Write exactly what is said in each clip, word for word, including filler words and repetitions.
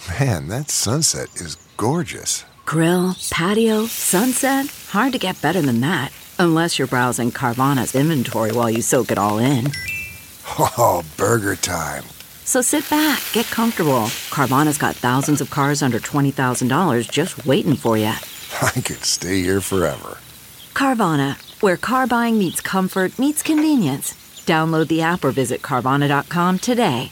Man, that sunset is gorgeous. Grill, patio, sunset. Hard to get better than that. Unless you're browsing Carvana's inventory while you soak it all in. Oh, burger time. So sit back, get comfortable. Carvana's got thousands of cars under twenty thousand dollars just waiting for you. I could stay here forever. Carvana, where car buying meets comfort, meets convenience. Download the app or visit Carvana dot com today.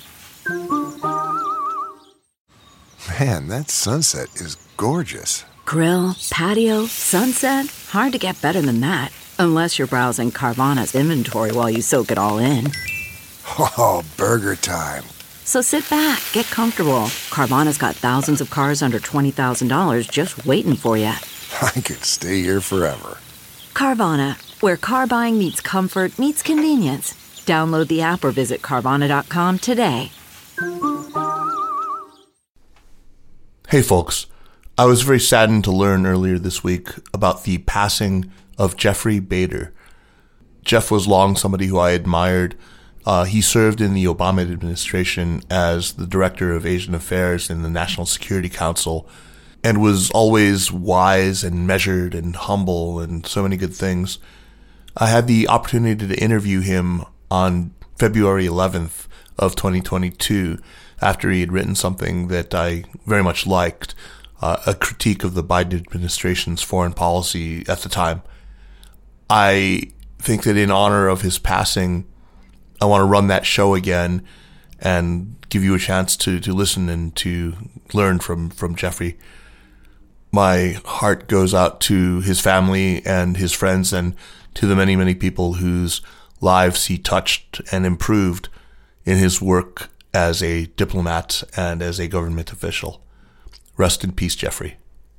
Man, that sunset is gorgeous. Grill, patio, sunset. Hard to get better than that. Unless you're browsing Carvana's inventory while you soak it all in. Oh, burger time. So sit back, get comfortable. Carvana's got thousands of cars under twenty thousand dollars just waiting for you. I could stay here forever. Carvana, where car buying meets comfort, meets convenience. Download the app or visit Carvana dot com today. Hey folks, I was very saddened to learn earlier this week about the passing of Jeffrey Bader. Jeff was long somebody who I admired. Uh, he served in the Obama administration as the Director of Asian Affairs in the National Security Council and was always wise and measured and humble and so many good things. I had the opportunity to interview him on February eleventh of twenty twenty-two after he had written something that I very much liked, uh, a critique of the Biden administration's foreign policy at the time. I think that in honor of his passing, I want to run that show again and give you a chance to, to listen and to learn from, from Jeffrey. My heart goes out to his family and his friends and to the many, many people whose lives he touched and improved in his work as a diplomat and as a government official. Rest in peace, Jeffrey.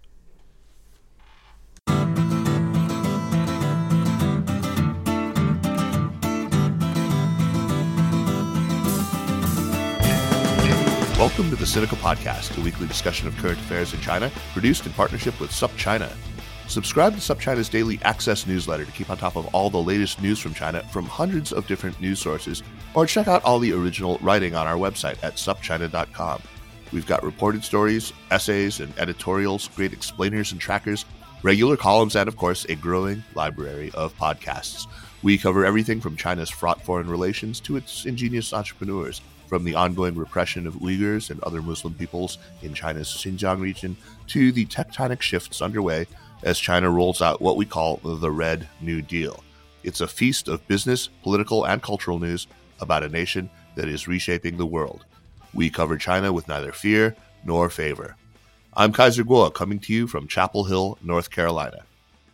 Welcome to the Sinica Podcast, a weekly discussion of current affairs in China, produced in partnership with SupChina. Subscribe to SupChina's daily Access newsletter to keep on top of all the latest news from China from hundreds of different news sources, or check out all the original writing on our website at sup china dot com. We've got reported stories, essays, and editorials, great explainers and trackers, regular columns, and of course, a growing library of podcasts. We cover everything from China's fraught foreign relations to its ingenious entrepreneurs, from the ongoing repression of Uyghurs and other Muslim peoples in China's Xinjiang region to the tectonic shifts underway as China rolls out what we call the Red New Deal. It's a feast of business, political, and cultural news about a nation that is reshaping the world. We cover China with neither fear nor favor. I'm Kaiser Kuo, coming to you from Chapel Hill, North Carolina.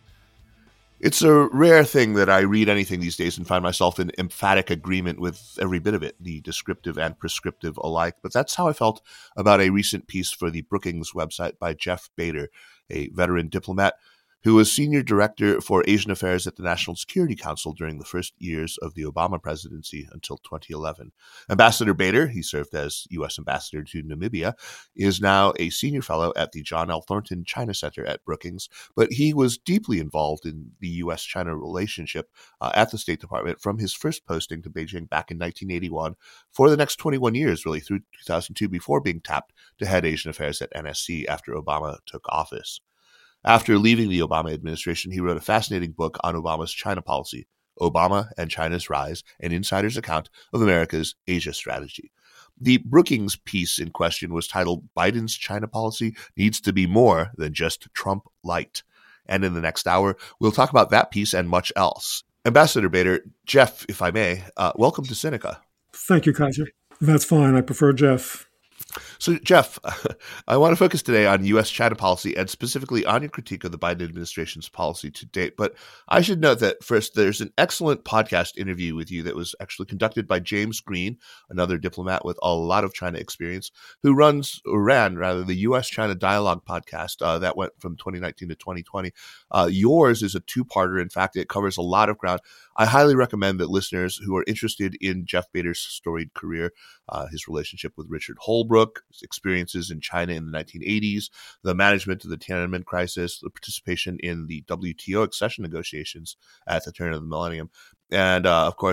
It's a rare thing that I read anything these days and find myself in emphatic agreement with every bit of it, the descriptive and prescriptive alike. But that's how I felt about a recent piece for the Brookings website by Jeff Bader, a veteran diplomat who was senior director for Asian Affairs at the National Security Council during the first years of the Obama presidency until twenty eleven. Ambassador Bader, he served as U S ambassador to Namibia, is now a senior fellow at the John L. Thornton China Center at Brookings, but he was deeply involved in the U S China relationship uh, at the State Department from his first posting to Beijing back in nineteen eighty-one for the next twenty-one years, really through two thousand two, before being tapped to head Asian Affairs at N S C after Obama took office. After leaving the Obama administration, he wrote a fascinating book on Obama's China policy, Obama and China's Rise, an insider's account of America's Asia strategy. The Brookings piece in question was titled, Biden's China Policy Needs to Be More Than Just Trump Light. And in the next hour, we'll talk about that piece and much else. Ambassador Bader, Jeff, if I may, uh, welcome to Sinica. Thank you, Kaiser. That's fine. I prefer Jeff. So, Jeff, I want to focus today on U S China policy and specifically on your critique of the Biden administration's policy to date. But I should note that first, there's an excellent podcast interview with you that was actually conducted by James Green, another diplomat with a lot of China experience, who runs, or ran rather, the U S China Dialogue podcast uh, that went from twenty nineteen to twenty twenty. Uh, yours is a two-parter. In fact, it covers a lot of ground. I highly recommend that listeners who are interested in Jeff Bader's storied career, uh, his relationship with Richard Holbrooke, his experiences in China in the nineteen eighties, the management of the Tiananmen crisis, the participation in the W T O accession negotiations at the turn of the millennium, and uh, of course,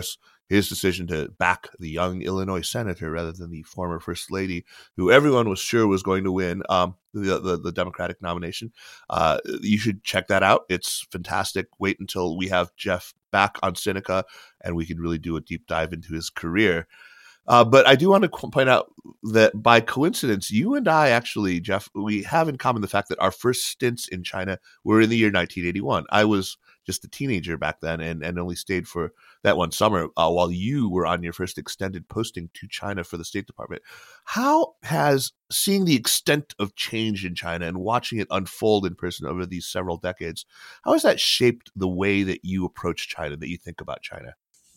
his decision to back the young Illinois senator rather than the former first lady, who everyone was sure was going to win um, the, the the Democratic nomination. Uh, you should check that out. It's fantastic. Wait until we have Jeff back on Sinica and we can really do a deep dive into his career. Uh, but I do want to point out that by coincidence, you and I actually, Jeff, we have in common the fact that our first stints in China were in the year nineteen eighty-one. I was just a teenager back then and, and only stayed for that one summer uh, while you were on your first extended posting to China for the State Department. How has seeing the extent of change in China and watching it unfold in person over these several decades, how has that shaped the way that you approach China, that you think about China?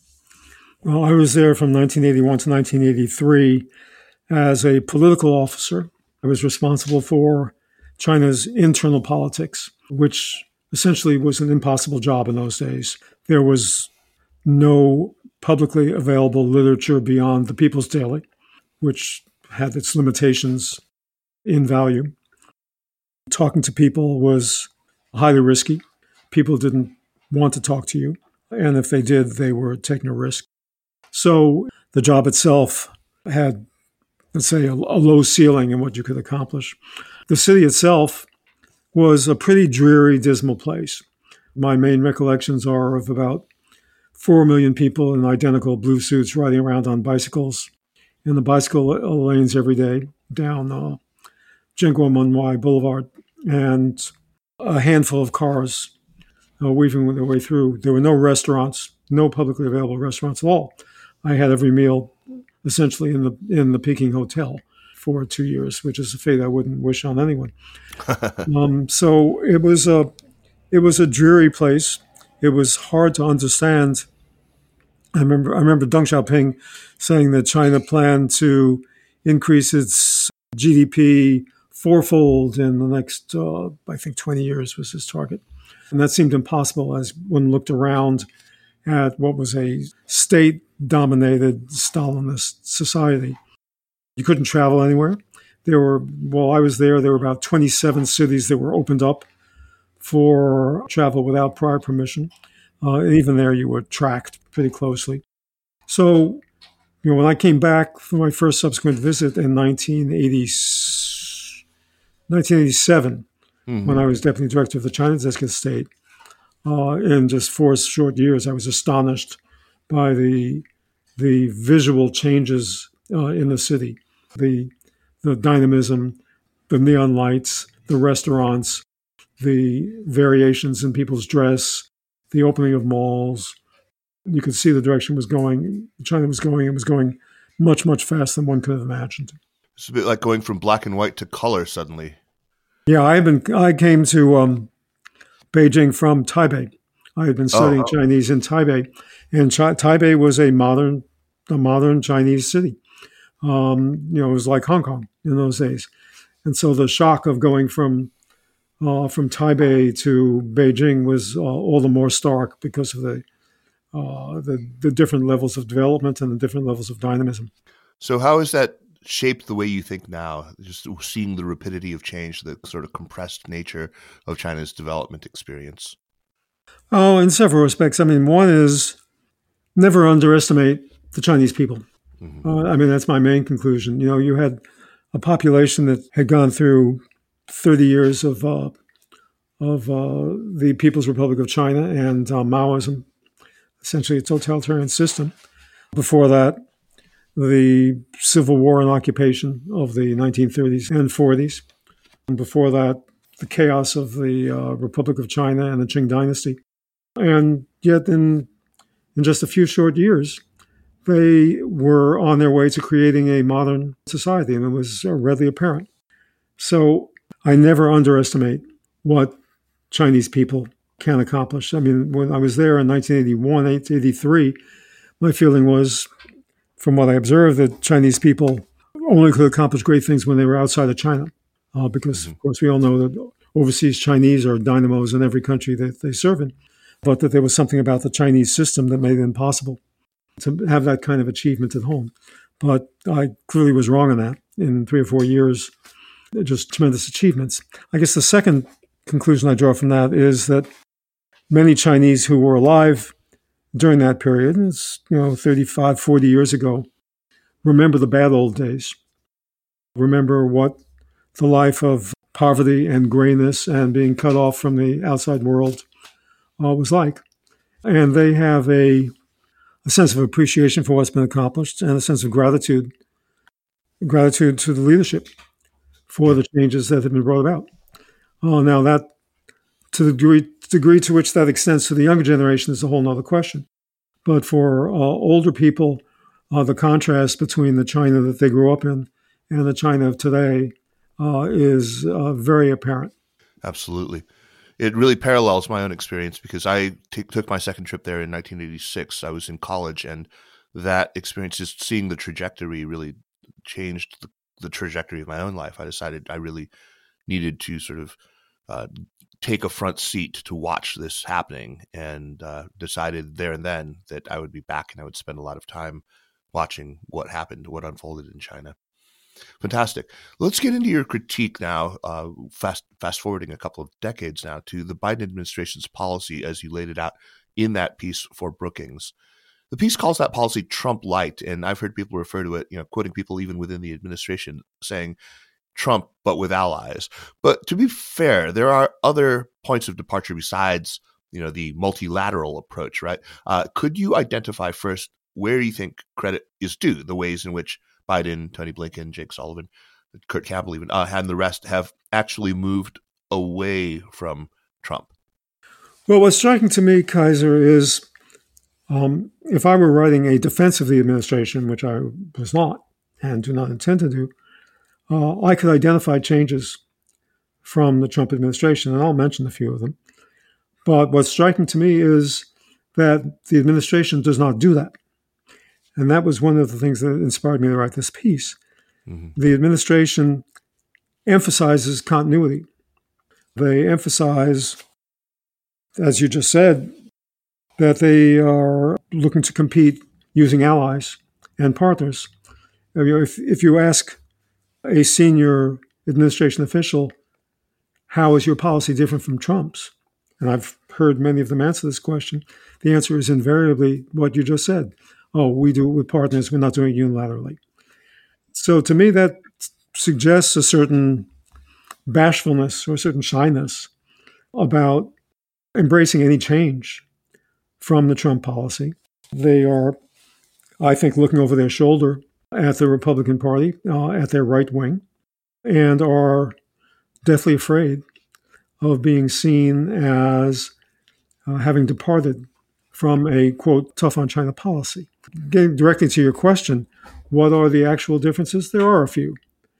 Well, I was there from nineteen eighty-one to nineteen eighty-three as a political officer. I was responsible for China's internal politics, which essentially was an impossible job in those days. There was no publicly available literature beyond the People's Daily, which had its limitations in value. Talking to people was highly risky. People didn't want to talk to you, and if they did, they were taking a risk. So the job itself had, let's say, a, a low ceiling in what you could accomplish. The city itself was a pretty dreary, dismal place. My main recollections are of about four million people in identical blue suits riding around on bicycles in the bicycle lanes every day down uh, Jianguomenwai Boulevard, and a handful of cars uh, weaving their way through. There were no restaurants, no publicly available restaurants at all. I had every meal essentially in the in the Peking Hotel for two years, which is a fate I wouldn't wish on anyone. um, so it was a it was a dreary place. It was hard to understand. I remember I remember Deng Xiaoping saying that China planned to increase its G D P fourfold in the next, uh, I think, twenty years was his target, and that seemed impossible as one looked around at what was a state-dominated Stalinist society. You couldn't travel anywhere. There were, while I was there, there were about twenty-seven cities that were opened up for travel without prior permission. Uh, and even there, you were tracked pretty closely. So, you know, when I came back for my first subsequent visit in nineteen eighty, nineteen eighty-seven, mm-hmm. when I was deputy director of the China Desk of State, Uh, in just four short years, I was astonished by the the visual changes uh, in the city, the the dynamism, the neon lights, the restaurants, the variations in people's dress, the opening of malls. You could see the direction was going. China was going. It was going much, much faster than one could have imagined. It's a bit like going from black and white to color suddenly. Yeah, I've been. I came to. Um, Beijing from Taipei. I had been studying oh, oh. Chinese in Taipei, and Chi- Taipei was a modern, a modern Chinese city. Um, you know, it was like Hong Kong in those days, and so the shock of going from uh, from Taipei to Beijing was uh, all the more stark because of the, uh, the the different levels of development and the different levels of dynamism. So, how has that shaped the way you think now, just seeing the rapidity of change, the sort of compressed nature of China's development experience? Oh, in several respects. I mean, one is never underestimate the Chinese people. Mm-hmm. Uh, I mean, that's my main conclusion. You know, you had a population that had gone through thirty years of uh, of uh, the People's Republic of China and uh, Maoism, essentially a totalitarian system. Before that, the civil war and occupation of the nineteen thirties and forties. And before that, the chaos of the uh, Republic of China and the Qing dynasty. And yet in, in just a few short years, they were on their way to creating a modern society, and it was uh, readily apparent. So I never underestimate what Chinese people can accomplish. I mean, when I was there in nineteen eighty-one, eighty-three, my feeling was, from what I observed, that Chinese people only could accomplish great things when they were outside of China. Uh, because, of course, we all know that overseas Chinese are dynamos in every country that they serve in. But that there was something about the Chinese system that made it impossible to have that kind of achievement at home. But I clearly was wrong on that. In three or four years, just tremendous achievements. I guess the second conclusion I draw from that is that many Chinese who were alive during that period, it's, you know, thirty-five, forty years ago, remember the bad old days. Remember what the life of poverty and grayness and being cut off from the outside world uh, was like. And they have a, a sense of appreciation for what's been accomplished and a sense of gratitude, gratitude to the leadership for the changes that have been brought about. Uh, now, that to the degree, degree to which that extends to the younger generation is a whole other question. But for uh, older people, uh, the contrast between the China that they grew up in and the China of today uh, is uh, very apparent. Absolutely. It really parallels my own experience because I t- took my second trip there in nineteen eighty-six. I was in college, and that experience, just seeing the trajectory, really changed the, the trajectory of my own life. I decided I really needed to sort of uh, take a front seat to watch this happening, and uh, decided there and then that I would be back and I would spend a lot of time watching what happened, what unfolded in China. Fantastic. Let's get into your critique now, uh, fast fast forwarding a couple of decades now to the Biden administration's policy as you laid it out in that piece for Brookings. The piece calls that policy Trump light, and I've heard people refer to it, you know, quoting people even within the administration saying Trump, but with allies. But to be fair, there are other points of departure besides, you know, the multilateral approach, right? Uh, could you identify first where you think credit is due, the ways in which Biden, Tony Blinken, Jake Sullivan, Kurt Campbell even, uh, and the rest have actually moved away from Trump? Well, what's striking to me, Kaiser, is um, if I were writing a defense of the administration, which I was not and do not intend to do, uh, I could identify changes from the Trump administration, and I'll mention a few of them. But what's striking to me is that the administration does not do that. And that was one of the things that inspired me to write this piece. Mm-hmm. The administration emphasizes continuity. They emphasize, as you just said, that they are looking to compete using allies and partners. If, if you ask a senior administration official, how is your policy different from Trump's? And I've heard many of them answer this question. The answer is invariably what you just said. Oh, we do it with partners. We're not doing it unilaterally. So to me, that suggests a certain bashfulness or a certain shyness about embracing any change from the Trump policy. They are, I think, looking over their shoulder at the Republican Party, uh, at their right wing, and are deathly afraid of being seen as uh, having departed from a, quote, tough on China policy. Getting directly to your question, what are the actual differences? There are a few.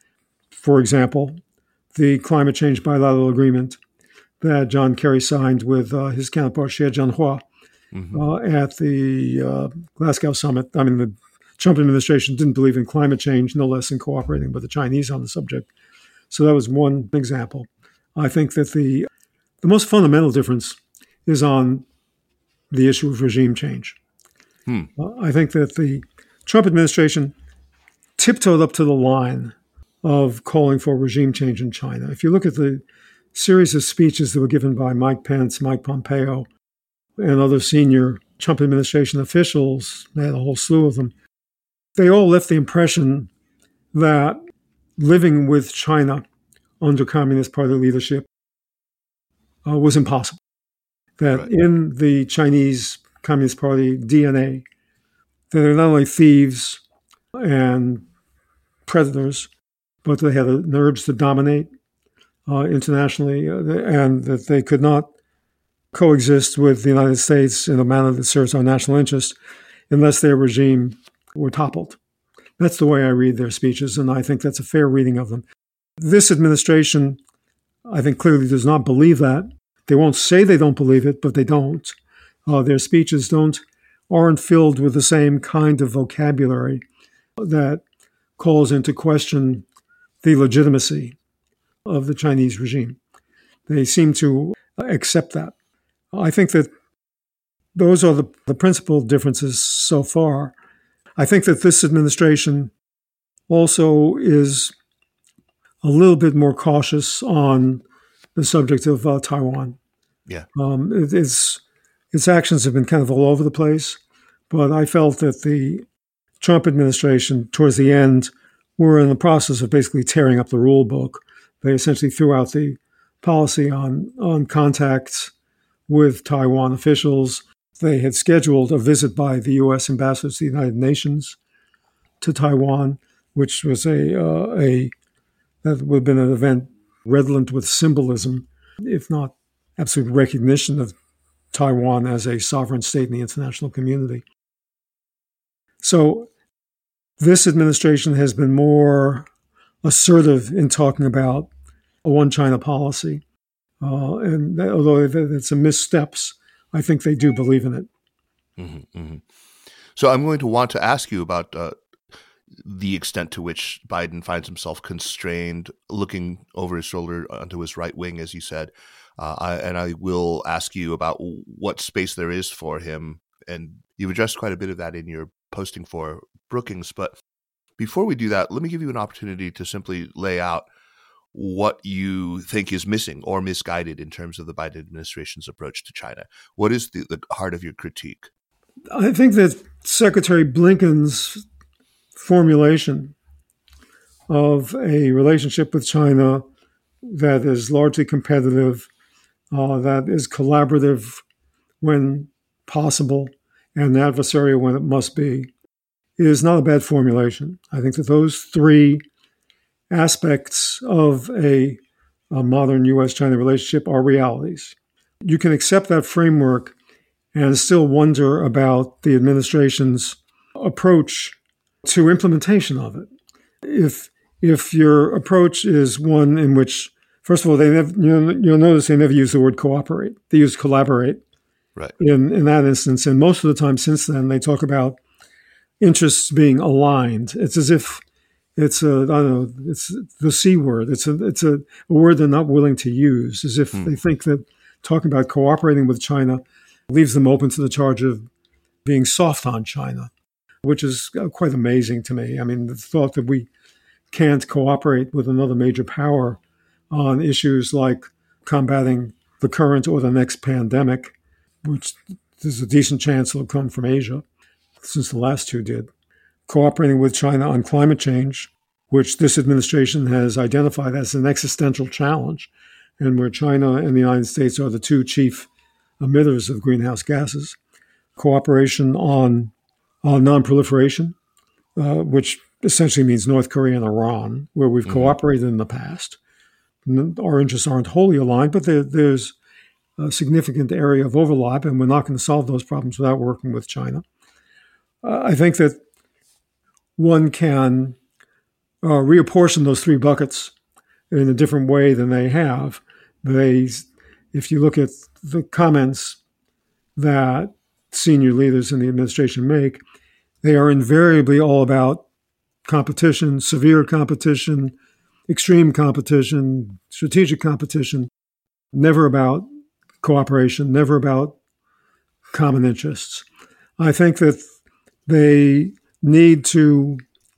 For example, the climate change bilateral agreement that John Kerry signed with uh, his counterpart, Xie Zhenhua, mm-hmm. uh, at the uh, Glasgow summit. I mean, the Trump administration didn't believe in climate change, no less than cooperating with the Chinese on the subject. So that was one example. I think that the the most fundamental difference is on the issue of regime change. Hmm. Uh, I think that the Trump administration tiptoed up to the line of calling for regime change in China. If you look at the series of speeches that were given by Mike Pence, Mike Pompeo, and other senior Trump administration officials, they had a whole slew of them, they all left the impression that living with China under Communist Party leadership uh, was impossible. That right. in the Chinese Communist Party D N A, they're not only thieves and predators, but they had an urge to dominate uh, internationally, uh, and that they could not coexist with the United States in a manner that serves our national interest unless their regime were toppled. That's the way I read their speeches, and I think that's a fair reading of them. This administration, I think, clearly does not believe that. They won't say they don't believe it, but they don't. Uh, their speeches don't aren't filled with the same kind of vocabulary that calls into question the legitimacy of the Chinese regime. They seem to accept that. I think that those are the, the principal differences so far. I think that this administration also is a little bit more cautious on the subject of uh, Taiwan. Yeah, um, it, it's its actions have been kind of all over the place. But I felt that the Trump administration, towards the end, were in the process of basically tearing up the rule book. They essentially threw out the policy on, on contacts with Taiwan officials. They had scheduled a visit by the U S ambassador to the United Nations to Taiwan, which was a, uh, a that would have been an event redolent with symbolism, if not absolute recognition of Taiwan as a sovereign state in the international community. So this administration has been more assertive in talking about a one China policy. Uh, and that, although it's a missteps, I think they do believe in it. Mm-hmm, mm-hmm. So I'm going to want to ask you about uh, the extent to which Biden finds himself constrained, looking over his shoulder onto his right wing, as you said. Uh, I, and I will ask you about what space there is for him. And you've addressed quite a bit of that in your posting for Brookings. But before we do that, let me give you an opportunity to simply lay out what you think is missing or misguided in terms of the Biden administration's approach to China. What is the, the heart of your critique? I think that Secretary Blinken's formulation of a relationship with China that is largely competitive, uh, that is collaborative when possible, and adversarial when it must be, is not a bad formulation. I think that those three aspects of a, a modern U S China relationship are realities. You can accept that framework and still wonder about the administration's approach to implementation of it. If if your approach is one in which, first of all, they never, you'll, you'll notice they never use the word cooperate. They use collaborate. Right. In, in that instance. And most of the time since then, they talk about interests being aligned. It's as if it's a, I don't know, it's the C word. It's a, it's a, a word they're not willing to use, as if hmm. they think that talking about cooperating with China leaves them open to the charge of being soft on China, which is quite amazing to me. I mean, the thought that we can't cooperate with another major power on issues like combating the current or the next pandemic, which there's a decent chance it'll come from Asia, since the last two did. Cooperating with China on climate change, which this administration has identified as an existential challenge, and where China and the United States are the two chief emitters of greenhouse gases. Cooperation on, on non-proliferation, uh, which essentially means North Korea and Iran, where we've mm-hmm. cooperated in the past. Our interests aren't wholly aligned, but there, there's a significant area of overlap, and we're not going to solve those problems without working with China. Uh, I think that one can uh, reapportion those three buckets in a different way than they have. They, if you look at the comments that senior leaders in the administration make, they are invariably all about competition, severe competition, extreme competition, strategic competition, never about cooperation, never about common interests. I think that they need to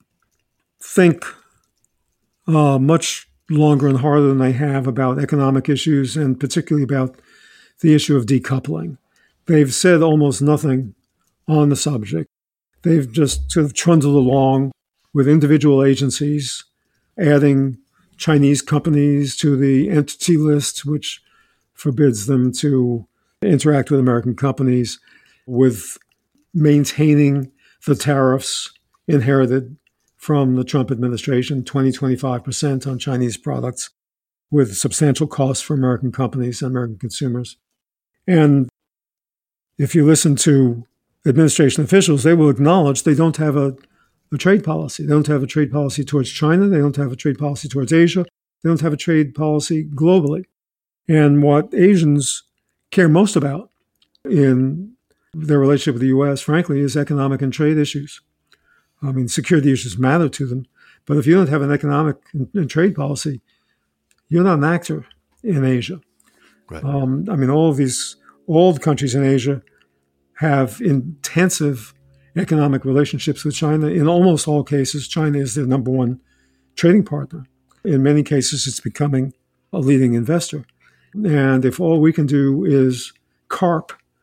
think uh, much longer and harder than they have about economic issues, and particularly about the issue of decoupling. They've said almost nothing on the subject. They've just sort of trundled along with individual agencies, adding Chinese companies to the entity list, which forbids them to interact with American companies, with maintaining the tariffs inherited from the Trump administration, twenty, twenty-five percent on Chinese products, with substantial costs for American companies and American consumers. And if you listen to administration officials, they will acknowledge they don't have a, a trade policy. They don't have a trade policy towards China. They don't have a trade policy towards Asia. They don't have a trade policy globally. And what Asians care most about in their relationship with the U S, frankly, is economic and trade issues. I mean, security issues matter to them. But if you don't have an economic and, and trade policy, you're not an actor in Asia. Right. Um, I mean, all of these, all the countries in Asia have intensive economic relationships with China. In almost all cases, China is their number one trading partner. In many cases, it's becoming a leading investor. And if all we can do is carp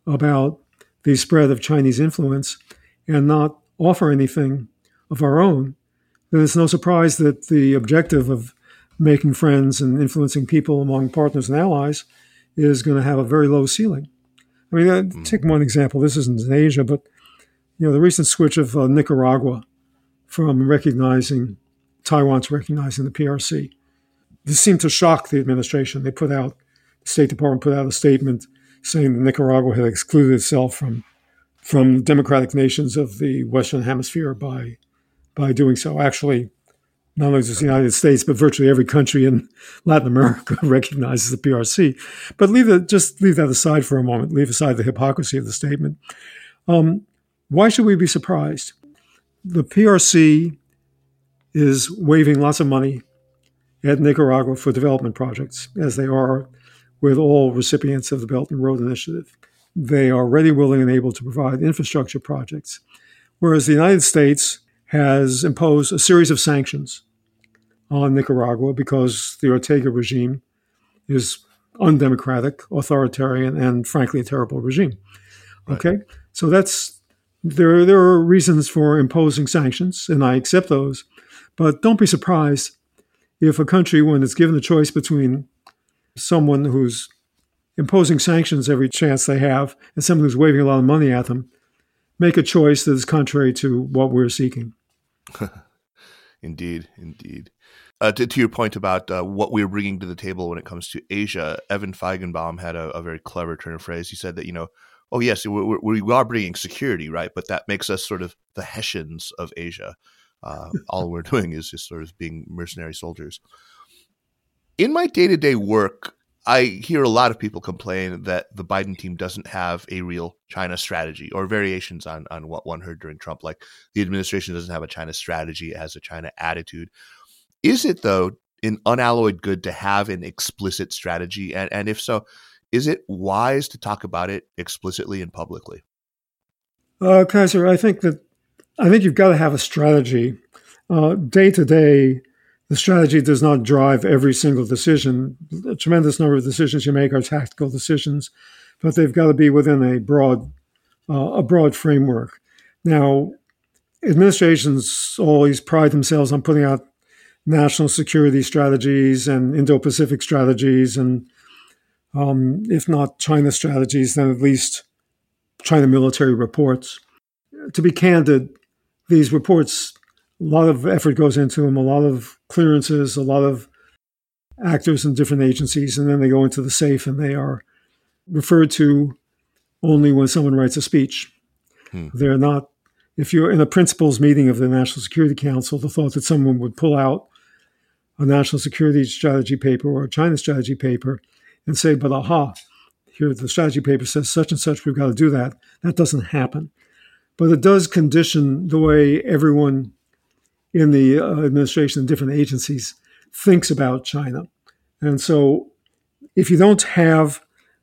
about the spread of Chinese influence and not offer anything of our own, then it's no surprise that the objective of making friends and influencing people among partners and allies is going to have a very low ceiling. I mean, uh, take one example. This isn't in Asia, but you know, the recent switch of uh, Nicaragua from recognizing Taiwan to recognizing the P R C. This seemed to shock the administration. They put out, the State Department put out a statement saying that Nicaragua had excluded itself from from democratic nations of the Western Hemisphere by by doing so. Actually, not only does the United States, but virtually every country in Latin America recognizes the P R C. But leave it, just leave that aside for a moment. Leave aside the hypocrisy of the statement. Um, why should we be surprised? The P R C is waving lots of money at Nicaragua for development projects, as they are with all recipients of the Belt and Road Initiative. They are ready, willing, and able to provide infrastructure projects, whereas the United States has imposed a series of sanctions on Nicaragua because the Ortega regime is undemocratic, authoritarian, and frankly a terrible regime. Right. Okay, so that's there. There are reasons for imposing sanctions, and I accept those. But don't be surprised if a country, when it's given the choice between someone who's imposing sanctions every chance they have and someone who's waving a lot of money at them, make a choice that is contrary to what we're seeking. Indeed, indeed. Uh, to, to your point about uh, what we're bringing to the table when it comes to Asia, Evan Feigenbaum had a, a very clever turn of phrase. He said that, you know, oh, yes, we're, we we are bringing security, right? But that makes us sort of the Hessians of Asia. Uh, all we're doing is just sort of being mercenary soldiers. In my day-to-day work, I hear a lot of people complain that the Biden team doesn't have a real China strategy, or variations on, on what one heard during Trump, like the administration doesn't have a China strategy, it has a China attitude. Is it, though, an unalloyed good to have an explicit strategy? And, and if so, is it wise to talk about it explicitly and publicly? Uh, Kaiser, I think that I think you've got to have a strategy. Uh, day to day, the strategy does not drive every single decision. A tremendous number of decisions you make are tactical decisions, but they've got to be within a broad, uh, a broad framework. Now, administrations always pride themselves on putting out national security strategies and Indo-Pacific strategies, and um, if not China strategies, then at least China military reports. To be candid, these reports, a lot of effort goes into them, a lot of clearances, a lot of actors in different agencies, and then they go into the safe and they are referred to only when someone writes a speech. Hmm. They're not, if you're in a principals meeting of the National Security Council, the thought that someone would pull out a national security strategy paper or a China strategy paper and say, but aha, here the strategy paper says such and such, we've got to do that. That doesn't happen. But it does condition the way everyone in the uh, administration and different agencies thinks about China. And so if you don't have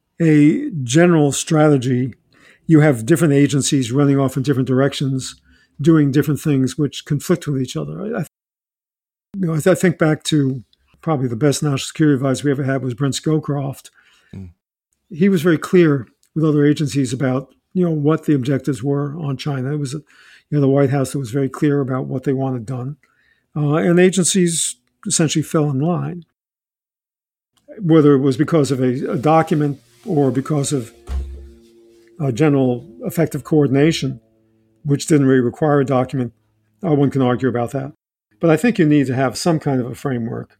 a general strategy, you have different agencies running off in different directions, doing different things which conflict with each other. I, you know, I, th- I think back to probably the best national security advisor we ever had was Brent Scowcroft. Mm. He was very clear with other agencies about, you know, what the objectives were on China. It was, you know, the White House that was very clear about what they wanted done. Uh, and agencies essentially fell in line, whether it was because of a, a document or because of uh, general effective coordination, which didn't really require a document. Uh, one can argue about that. But I think you need to have some kind of a framework.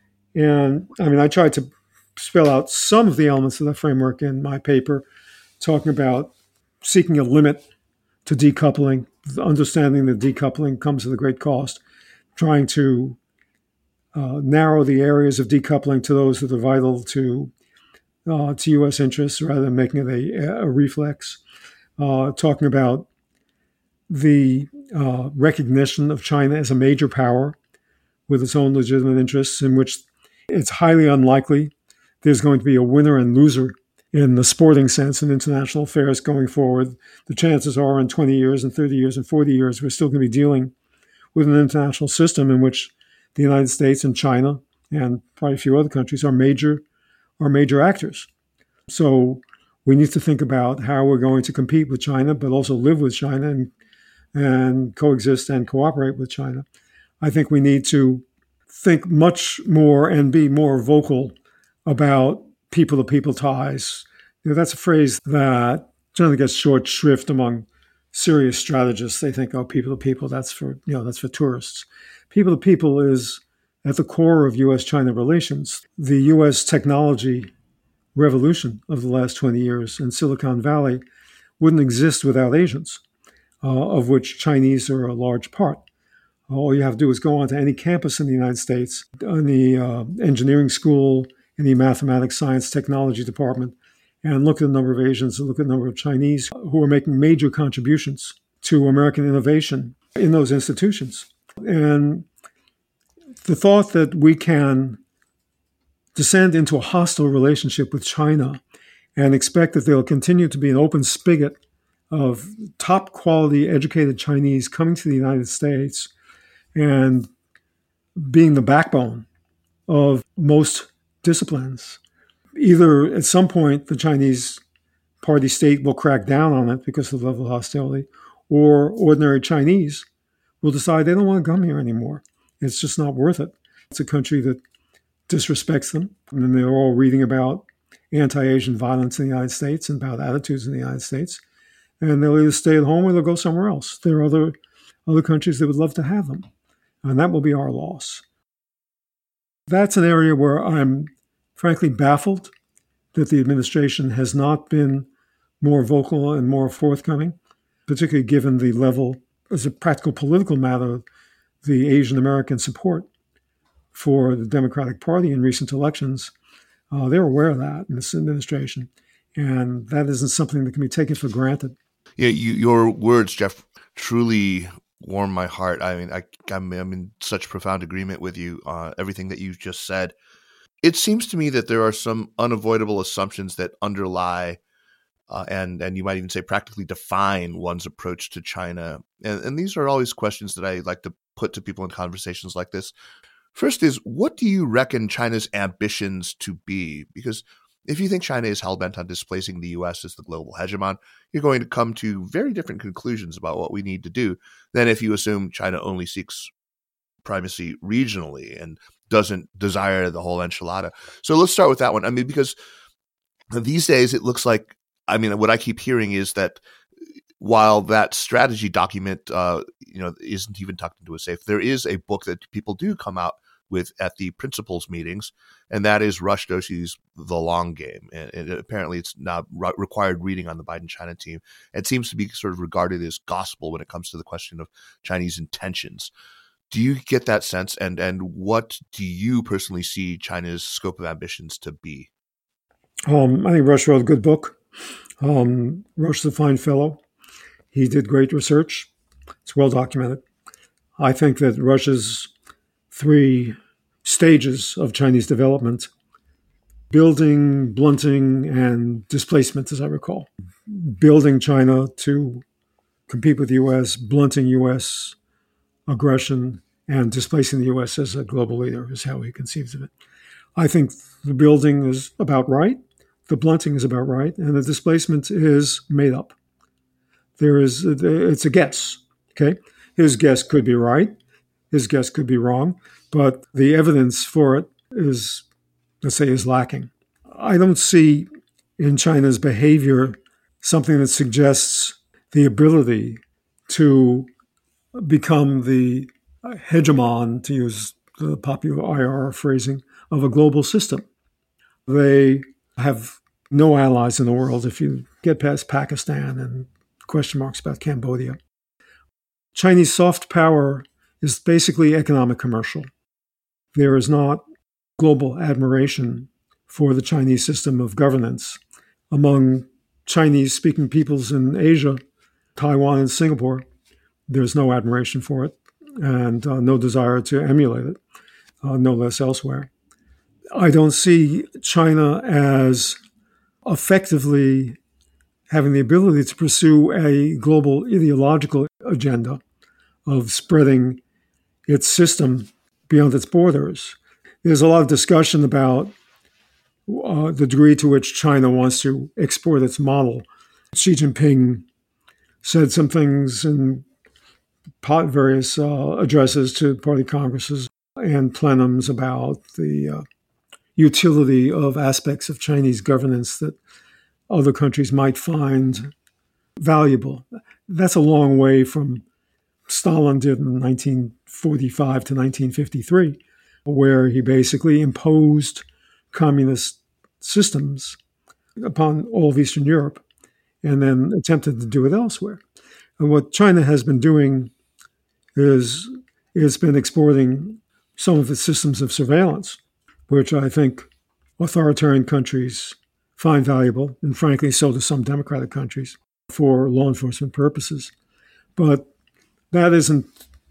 And I mean, I tried to spell out some of the elements of that framework in my paper, talking about seeking a limit to decoupling, understanding that decoupling comes at a great cost, trying to uh, narrow the areas of decoupling to those that are vital to uh, to U S interests rather than making it a, a reflex, uh, talking about the uh, recognition of China as a major power with its own legitimate interests, in which it's highly unlikely there's going to be a winner and loser in the sporting sense in international affairs going forward. The chances are in twenty years and thirty years and forty years, we're still going to be dealing with an international system in which the United States and China and probably a few other countries are major are major actors. So We need to think about how we're going to compete with China, but also live with China and, and coexist and cooperate with China. I think we need to think much more and be more vocal about people-to-people ties. You know, that's a phrase that generally gets short shrift among serious strategists. They think, oh, people-to-people, that's for, you know, that's for tourists. People-to-people is at the core of U S China relations. The U S technology revolution of the last twenty years in Silicon Valley wouldn't exist without Asians, uh, of which Chinese are a large part. All you have to do is go onto any campus in the United States, any uh, engineering school, any mathematics, science, technology department, and look at the number of Asians and look at the number of Chinese who are making major contributions to American innovation in those institutions. And the thought that we can descend into a hostile relationship with China and expect that they'll continue to be an open spigot of top quality educated Chinese coming to the United States and being the backbone of most disciplines. Either at some point the Chinese party state will crack down on it because of the level of hostility, or ordinary Chinese will decide they don't want to come here anymore. It's just not worth it. It's a country that disrespects them. And then they're all reading about anti-Asian violence in the United States and about attitudes in the United States. And they'll either stay at home or they'll go somewhere else. There are other, other countries that would love to have them. And that will be our loss. That's an area where I'm frankly baffled that the administration has not been more vocal and more forthcoming, particularly given the level, as a practical political matter, the Asian American support for the Democratic Party in recent elections. Uh, they're aware of that in this administration. And that isn't something that can be taken for granted. Yeah, you, your words, Jeff, truly warm my heart. I mean, I, I'm, I'm in such profound agreement with you, uh, everything that you just said. It seems to me that there are some unavoidable assumptions that underlie uh, and and you might even say practically define one's approach to China. And, and these are always questions that I like to put to people in conversations like this. First is, what do you reckon China's ambitions to be? Because if you think China is hell-bent on displacing the U S as the global hegemon, you're going to come to very different conclusions about what we need to do than if you assume China only seeks primacy regionally and doesn't desire the whole enchilada. So let's start with that one. I mean, because these days it looks like, I mean, what I keep hearing is that while that strategy document, uh, you know, isn't even tucked into a safe, there is a book that people do come out with at the principals meetings, and that is Rush Doshi's The Long Game. And, and apparently it's now re- required reading on the Biden-China team. It seems to be sort of regarded as gospel when it comes to the question of Chinese intentions. Do you get that sense? And, and what do you personally see China's scope of ambitions to be? Um, I think Rush wrote a good book. Um, Rush is a fine fellow. He did great research. It's well documented. I think that Rush's three stages of Chinese development, building, blunting, and displacement, as I recall. Building China to compete with the U S, blunting U S aggression, and displacing the U S as a global leader is how he conceives of it. I think the building is about right, the blunting is about right, and the displacement is made up. There is, it's a guess, okay? His guess could be right, his guess could be wrong, but the evidence for it is, let's say, is lacking. I don't see in China's behavior something that suggests the ability to become the hegemon, to use the popular I R phrasing, of a global system. They have no allies in the world if you get past Pakistan and question marks about Cambodia. Chinese soft power is basically economic commercial. There is not global admiration for the Chinese system of governance among Chinese-speaking peoples in Asia, Taiwan, and Singapore. There's no admiration for it and uh, no desire to emulate it, uh, no less elsewhere. I don't see China as effectively having the ability to pursue a global ideological agenda of spreading its system beyond its borders. There's a lot of discussion about uh, the degree to which China wants to export its model. Xi Jinping said some things in various uh, addresses to party congresses and plenums about the uh, utility of aspects of Chinese governance that other countries might find valuable. That's a long way from Stalin did in nineteen forty-five to nineteen fifty-three, where he basically imposed communist systems upon all of Eastern Europe and then attempted to do it elsewhere. And what China has been doing is it's been exporting some of its systems of surveillance, which I think authoritarian countries find valuable, and frankly, so do some democratic countries, for law enforcement purposes. But that isn't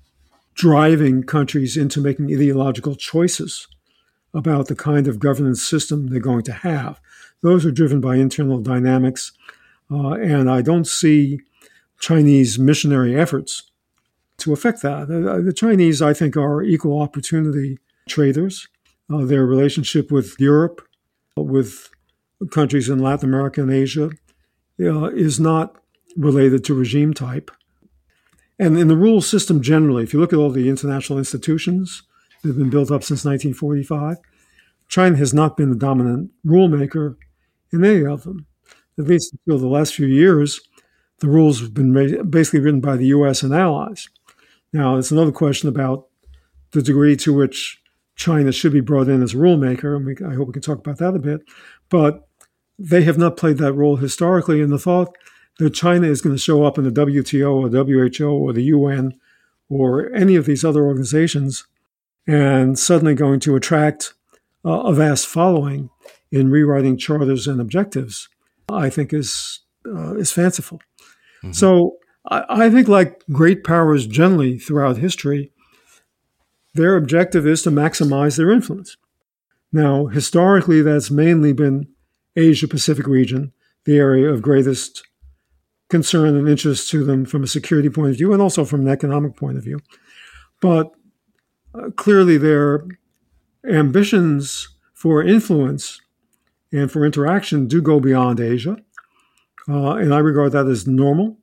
driving countries into making ideological choices about the kind of governance system they're going to have. Those are driven by internal dynamics, uh, and I don't see Chinese missionary efforts to affect that. Uh, the Chinese, I think, are equal opportunity traders. Uh, their relationship with Europe, with countries in Latin America and Asia, uh, is not related to regime type. And in the rule system generally, if you look at all the international institutions that have been built up since nineteen forty-five, China has not been the dominant rule maker in any of them. At least until the last few years, the rules have been basically written by the U S and allies. Now, it's another question about the degree to which China should be brought in as a rule maker, and we, I hope we can talk about that a bit. But they have not played that role historically, and the thought that China is going to show up in the W T O or W H O or the U N or any of these other organizations and suddenly going to attract uh, a vast following in rewriting charters and objectives, I think is uh, is fanciful. Mm-hmm. So I, I think, like great powers generally throughout history, their objective is to maximize their influence. Now, historically, that's mainly been Asia-Pacific region, the area of greatest concern and interest to them from a security point of view and also from an economic point of view. But uh, clearly their ambitions for influence and for interaction do go beyond Asia. Uh, and I regard that as normal.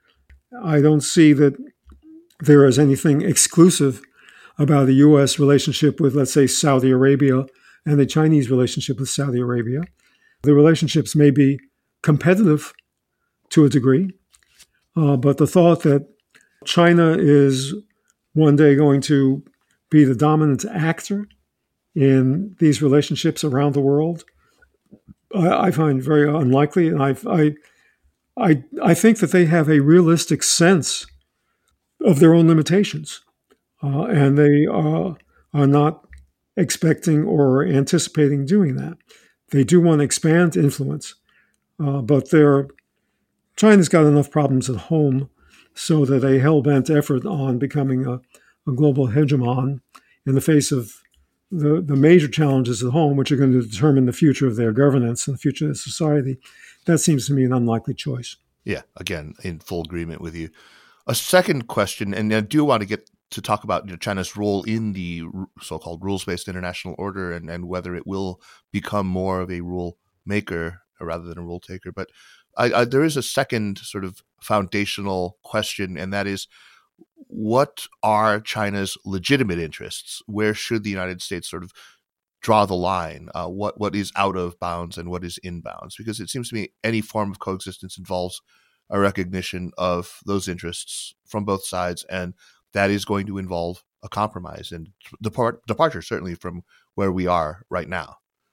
I don't see that there is anything exclusive about the U S relationship with, let's say, Saudi Arabia and the Chinese relationship with Saudi Arabia. The relationships may be competitive to a degree, uh, but the thought that China is one day going to be the dominant actor in these relationships around the world, I, I find very unlikely. And I, I, I, I think that they have a realistic sense of their own limitations, uh, and they uh, are not expecting or anticipating doing that. They do want to expand influence, uh, but they're China's got enough problems at home so that a hell-bent effort on becoming a, a global hegemon in the face of the, the major challenges at home, which are going to determine the future of their governance and the future of society, that seems to me an unlikely choice. Yeah, again, in full agreement with you. A second question, and I do want to get to talk about you know, China's role in the so-called rules-based international order and, and whether it will become more of a rule maker rather than a rule taker. But I, I, there is a second sort of foundational question, and that is, what are China's legitimate interests? Where should the United States sort of draw the line? Uh, what what is out of bounds and what is in bounds? Because it seems to me any form of coexistence involves a recognition of those interests from both sides, and that is going to involve a compromise and depart, departure, certainly from where we are right now.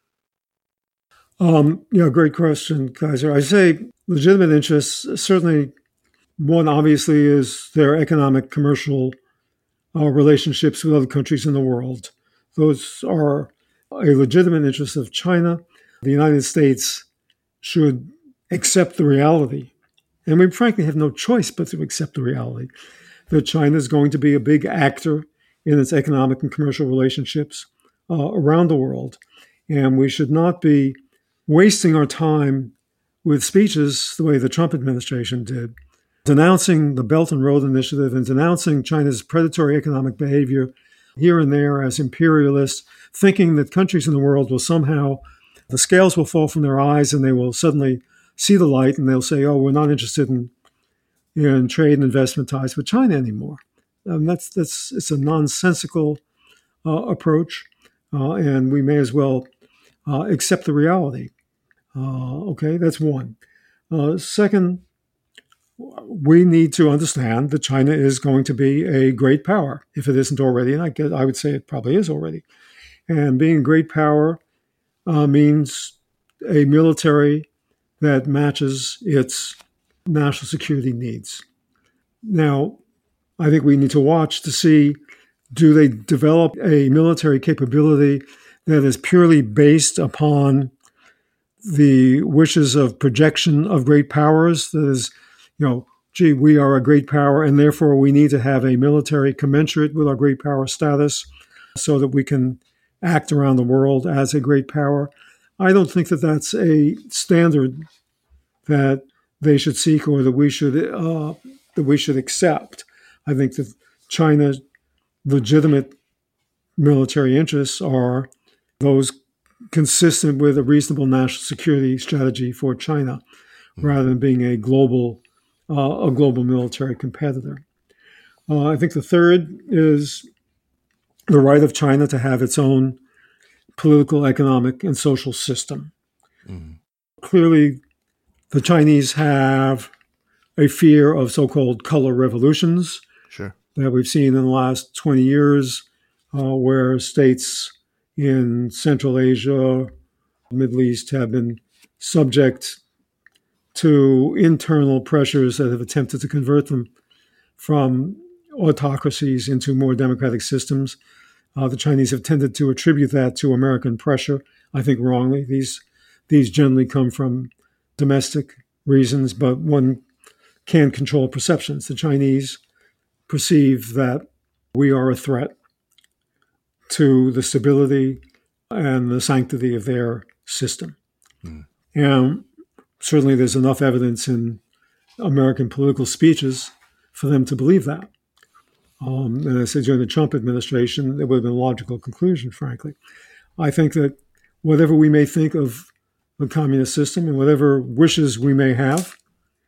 Um, yeah, great question, Kaiser. I say legitimate interests, certainly one obviously is their economic, commercial uh, relationships with other countries in the world. Those are a legitimate interest of China. The United States should accept the reality, and we frankly have no choice but to accept the reality, that China is going to be a big actor in its economic and commercial relationships uh, around the world. And we should not be wasting our time with speeches the way the Trump administration did, denouncing the Belt and Road Initiative and denouncing China's predatory economic behavior here and there as imperialist, thinking that countries in the world will somehow the scales will fall from their eyes and they will suddenly see the light and they'll say, oh, we're not interested in, in trade and investment ties with China anymore. Um, that's, that's, it's a nonsensical uh, approach, uh, and we may as well uh, accept the reality. Uh, okay, that's one. Uh, second, we need to understand that China is going to be a great power, if it isn't already, and I, guess, I would say it probably is already. And being a great power uh, means a military that matches its national security needs. Now, I think we need to watch to see, do they develop a military capability that is purely based upon the wishes of projection of great powers? That is, you know, gee, we are a great power, and therefore we need to have a military commensurate with our great power status so that we can act around the world as a great power. I don't think that that's a standard that they should seek or that we should uh, that we should accept. I think that China's legitimate military interests are those consistent with a reasonable national security strategy for China, rather than being a global uh, a global military competitor. Uh, I think the third is the right of China to have its own political, economic, and social system. Mm-hmm. Clearly, the Chinese have a fear of so-called color revolutions sure. that we've seen in the last twenty years, uh, where states in Central Asia, Middle East have been subject to internal pressures that have attempted to convert them from autocracies into more democratic systems. Uh, the Chinese have tended to attribute that to American pressure, I think wrongly. These, these generally come from domestic reasons, but one can control perceptions. The Chinese perceive that we are a threat to the stability and the sanctity of their system. Mm. And certainly there's enough evidence in American political speeches for them to believe that. Um, and I say during the Trump administration, it would have been a logical conclusion, frankly. I think that whatever we may think of the communist system and whatever wishes we may have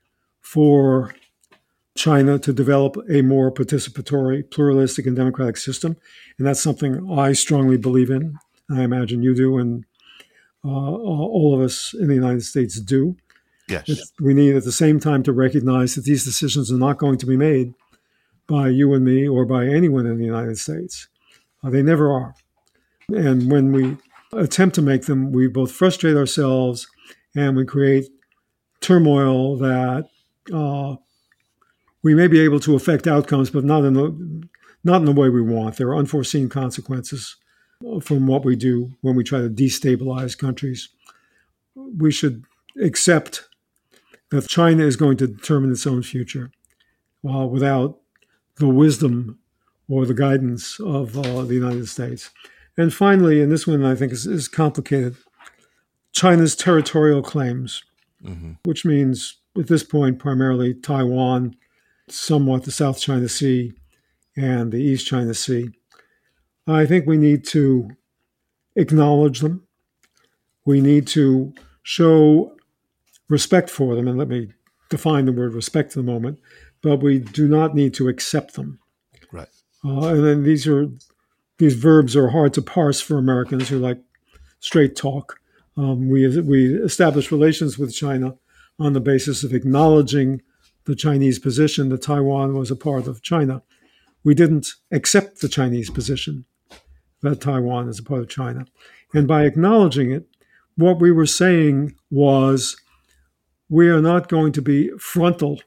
for China to develop a more participatory, pluralistic, and democratic system, and that's something I strongly believe in. I imagine you do, and uh, all of us in the United States do. Yes. It's, we need at the same time to recognize that these decisions are not going to be made by you and me or by anyone in the United States. Uh, they never are. And when we attempt to make them, we both frustrate ourselves and we create turmoil that uh, we may be able to affect outcomes, but not in the not in the way we want. There are unforeseen consequences from what we do when we try to destabilize countries. We should accept that China is going to determine its own future uh, without the wisdom or the guidance of uh, the United States. And finally, and this one I think is, is complicated, China's territorial claims, mm-hmm. which means at this point primarily Taiwan, somewhat the South China Sea, and the East China Sea. I think we need to acknowledge them. We need to show respect for them, and let me define the word respect in a moment, but we do not need to accept them. Right. Uh, and then these are these verbs are hard to parse for Americans who like straight talk. Um, we we establish relations with China on the basis of acknowledging the Chinese position that Taiwan was a part of China. We didn't accept the Chinese position that Taiwan is a part of China. And by acknowledging it, what we were saying was we are not going to be frontal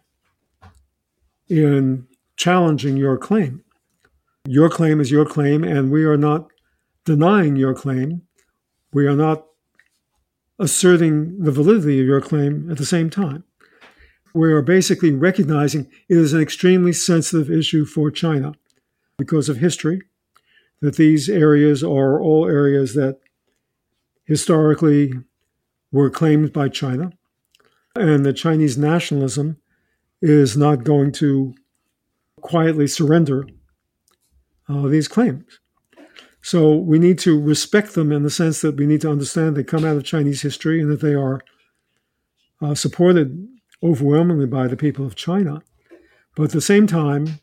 in challenging your claim. Your claim is your claim, and we are not denying your claim. We are not asserting the validity of your claim at the same time. We are basically recognizing it is an extremely sensitive issue for China because of history, that these areas are all areas that historically were claimed by China, and that Chinese nationalism is not going to quietly surrender uh, these claims. So we need to respect them in the sense that we need to understand they come out of Chinese history and that they are uh, supported overwhelmingly by the people of China. But at the same time,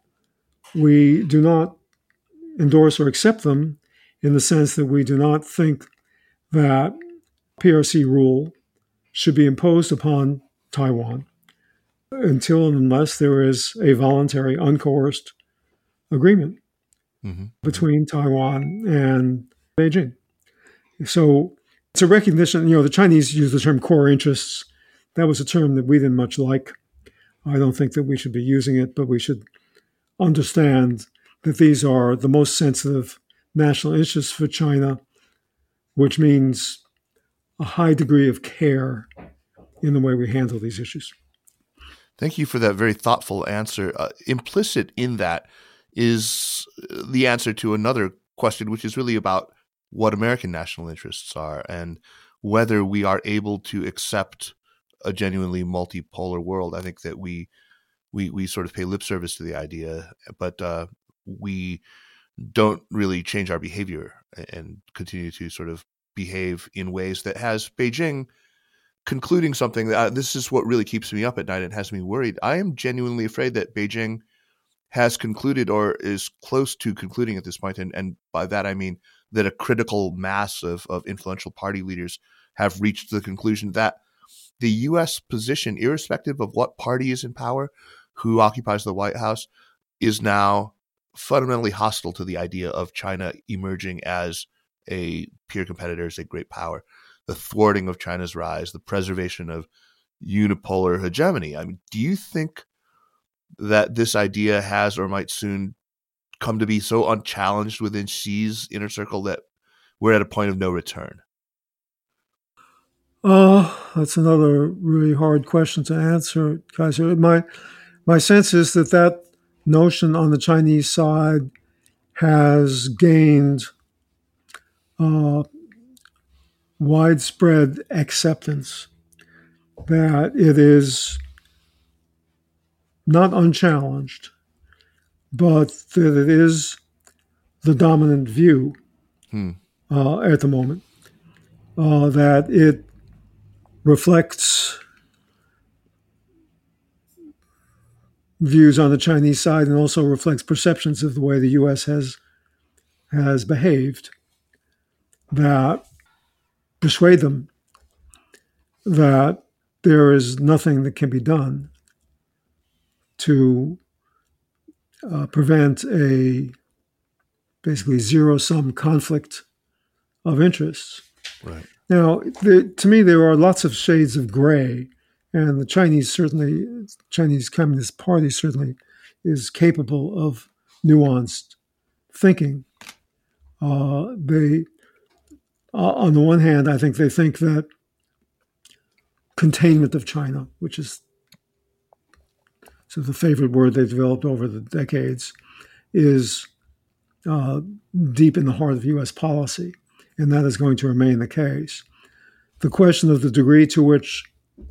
we do not endorse or accept them in the sense that we do not think that P R C rule should be imposed upon Taiwan until and unless there is a voluntary, uncoerced agreement mm-hmm. between Taiwan and Beijing. So it's a recognition, you know, the Chinese use the term core interests. That was a term that we didn't much like. I don't think that we should be using it, but we should understand that these are the most sensitive national interests for China, which means a high degree of care in the way we handle these issues. Thank you for that very thoughtful answer. Uh, implicit in that is the answer to another question, which is really about what American national interests are and whether we are able to accept a genuinely multipolar world. I think that we we we sort of pay lip service to the idea, but uh, we don't really change our behavior and continue to sort of behave in ways that has Beijing concluding something that uh, this is what really keeps me up at night and has me worried. I am genuinely afraid that Beijing has concluded or is close to concluding at this point, and, and by that I mean that a critical mass of, of influential party leaders have reached the conclusion that the U S position, irrespective of what party is in power, who occupies the White House, is now fundamentally hostile to the idea of China emerging as a peer competitor, as a great power, the thwarting of China's rise, the preservation of unipolar hegemony. I mean, do you think that this idea has or might soon come to be so unchallenged within Xi's inner circle that we're at a point of no return? Uh, that's another really hard question to answer, Kaiser. My, my sense is that that notion on the Chinese side has gained uh, widespread acceptance, that it is not unchallenged, but that it is the dominant view hmm. uh, at the moment, uh, that it reflects views on the Chinese side and also reflects perceptions of the way the U S has has behaved that persuade them that there is nothing that can be done to uh, prevent a basically zero-sum conflict of interests. Right. Now, the, to me, there are lots of shades of gray, and the Chinese certainly, Chinese Communist Party certainly is capable of nuanced thinking. Uh, they, uh, on the one hand, I think they think that containment of China, which is sort of the favorite word they've developed over the decades, is uh, deep in the heart of U S policy, and that is going to remain the case. The question of the degree to which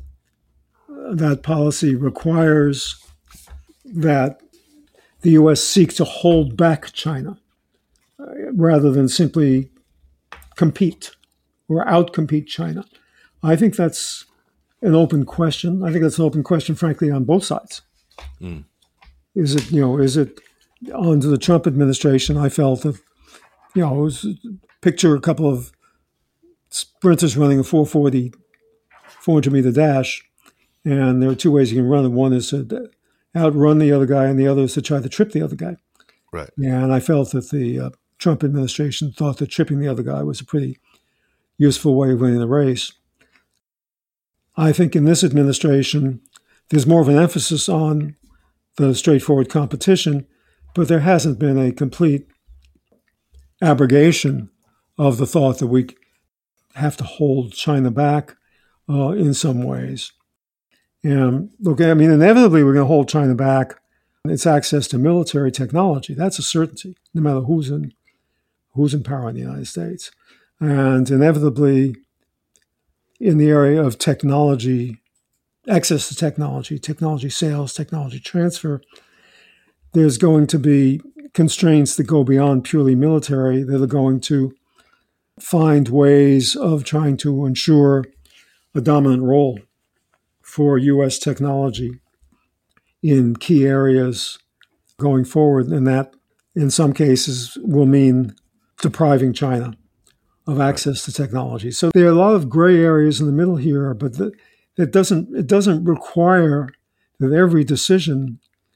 that policy requires that the U S seek to hold back China uh, rather than simply compete or outcompete China, I think that's an open question. I think that's an open question, frankly, on both sides. Mm. Is it, you know, is it under the Trump administration? I felt that, you know, it was, picture a couple of sprinters running a four forty, four hundred meter dash, and there are two ways you can run it. One is to outrun the other guy, and the other is to try to trip the other guy. Right. And I felt that the uh, Trump administration thought that tripping the other guy was a pretty useful way of winning the race. I think in this administration, there's more of an emphasis on the straightforward competition, but there hasn't been a complete abrogation of the thought that we have to hold China back uh, in some ways. And look, I mean, inevitably we're going to hold China back. Its access to military technology, that's a certainty, no matter who's in who's in power in the United States. And inevitably, in the area of technology, access to technology, technology sales, technology transfer, there's going to be constraints that go beyond purely military, that are going to find ways of trying to ensure a dominant role for U S technology in key areas going forward. And that, in some cases, will mean depriving China of access to technology. So there are a lot of gray areas in the middle here, but the, it doesn't it doesn't require that every decision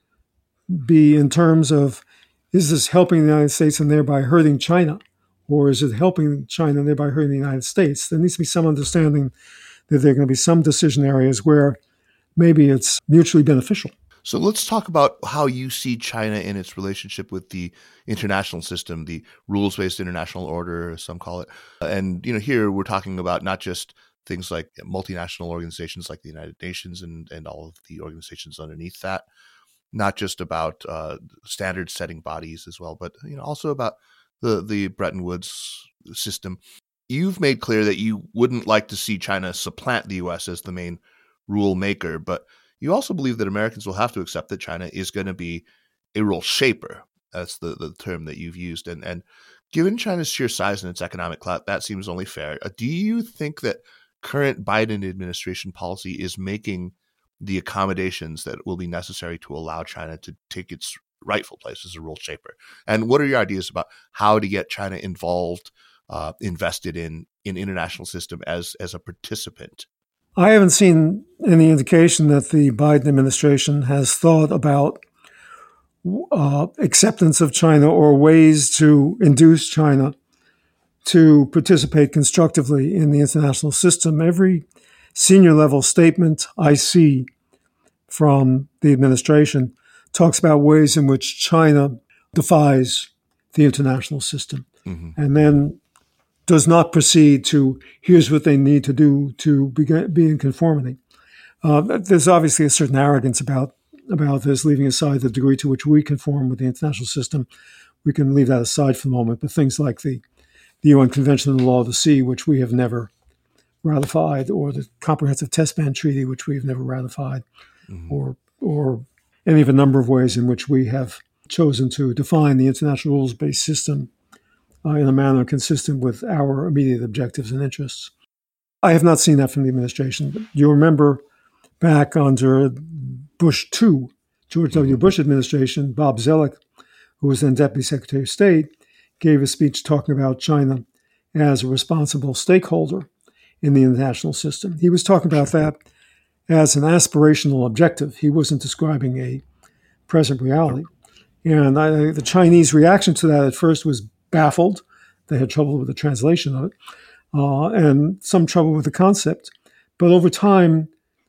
be in terms of, is this helping the United States and thereby hurting China? Or is it helping China and thereby hurting the United States? There needs to be some understanding that there are going to be some decision areas where maybe it's mutually beneficial. So let's talk about how you see China in its relationship with the international system, the rules-based international order, as some call it. And, you know, here we're talking about not just things like multinational organizations like the United Nations and, and all of the organizations underneath that, not just about uh, standard-setting bodies as well, but, you know, also about the, the Bretton Woods system. You've made clear that you wouldn't like to see China supplant the U S as the main rule maker, but you also believe that Americans will have to accept that China is going to be a rule shaper. That's the, the term that you've used. And, and given China's sheer size and its economic clout, that seems only fair. Uh, do you think that current Biden administration policy is making the accommodations that will be necessary to allow China to take its rightful place as a rule shaper? And what are your ideas about how to get China involved, uh, invested in in international system as as a participant? I haven't seen any indication that the Biden administration has thought about uh, acceptance of China or ways to induce China to participate constructively in the international system. Every senior level statement I see from the administration talks about ways in which China defies the international system, mm-hmm. and then does not proceed to, here's what they need to do to be, be in conformity. Uh, there's obviously a certain arrogance about, about this, leaving aside the degree to which we conform with the international system. We can leave that aside for the moment, but things like the, the U N Convention on the Law of the Sea, which we have never ratified, or the Comprehensive Test Ban Treaty, which we've never ratified, mm-hmm. or or any of a number of ways in which we have chosen to define the international rules-based system Uh, in a manner consistent with our immediate objectives and interests. I have not seen that from the administration. But you remember back under Bush two, George W. Bush administration, Bob Zoellick, who was then Deputy Secretary of State, gave a speech talking about China as a responsible stakeholder in the international system. He was talking about that as an aspirational objective. He wasn't describing a present reality. And I, the Chinese reaction to that at first was baffled. They had trouble with the translation of it, uh, and some trouble with the concept. But over time,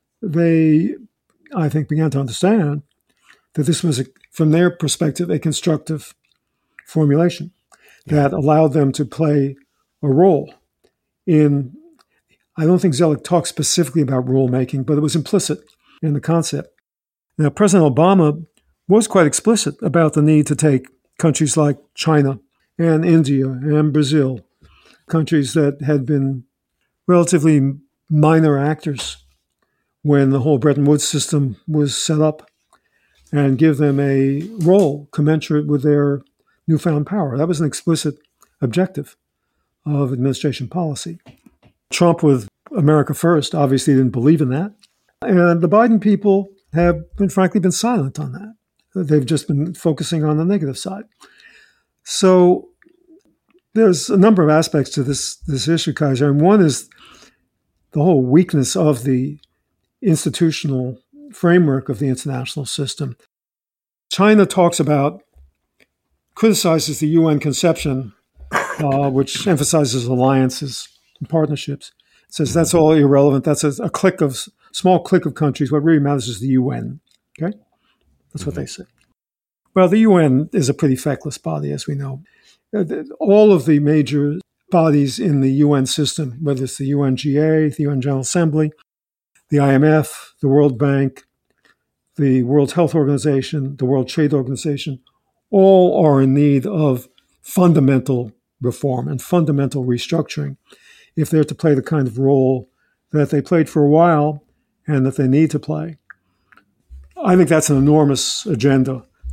they, I think, began to understand that this was, a, from their perspective, a constructive formulation yeah. that allowed them to play a role in, I don't think Zoellick talked specifically about rulemaking, but it was implicit in the concept. Now, President Obama was quite explicit about the need to take countries like China and India and Brazil, countries that had been relatively minor actors when the whole Bretton Woods system was set up, and give them a role commensurate with their newfound power. That was an explicit objective of administration policy. Trump, with America First, obviously didn't believe in that. And the Biden people have been, frankly, been silent on that. They've just been focusing on the negative side. So there's a number of aspects to this, this issue, Kaiser. And one is the whole weakness of the institutional framework of the international system. China talks about, criticizes the U N conception, uh, which emphasizes alliances and partnerships. It says that's all irrelevant. That's a, a clique of, small clique of countries. What really matters is the U N. Okay? That's mm-hmm. what they say. Well, the U N is a pretty feckless body, as we know. All of the major bodies in the U N system, whether it's the U N G A, the U N General Assembly, the I M F, the World Bank, the World Health Organization, the World Trade Organization, all are in need of fundamental reform and fundamental restructuring if they're to play the kind of role that they played for a while and that they need to play. I think that's an enormous agenda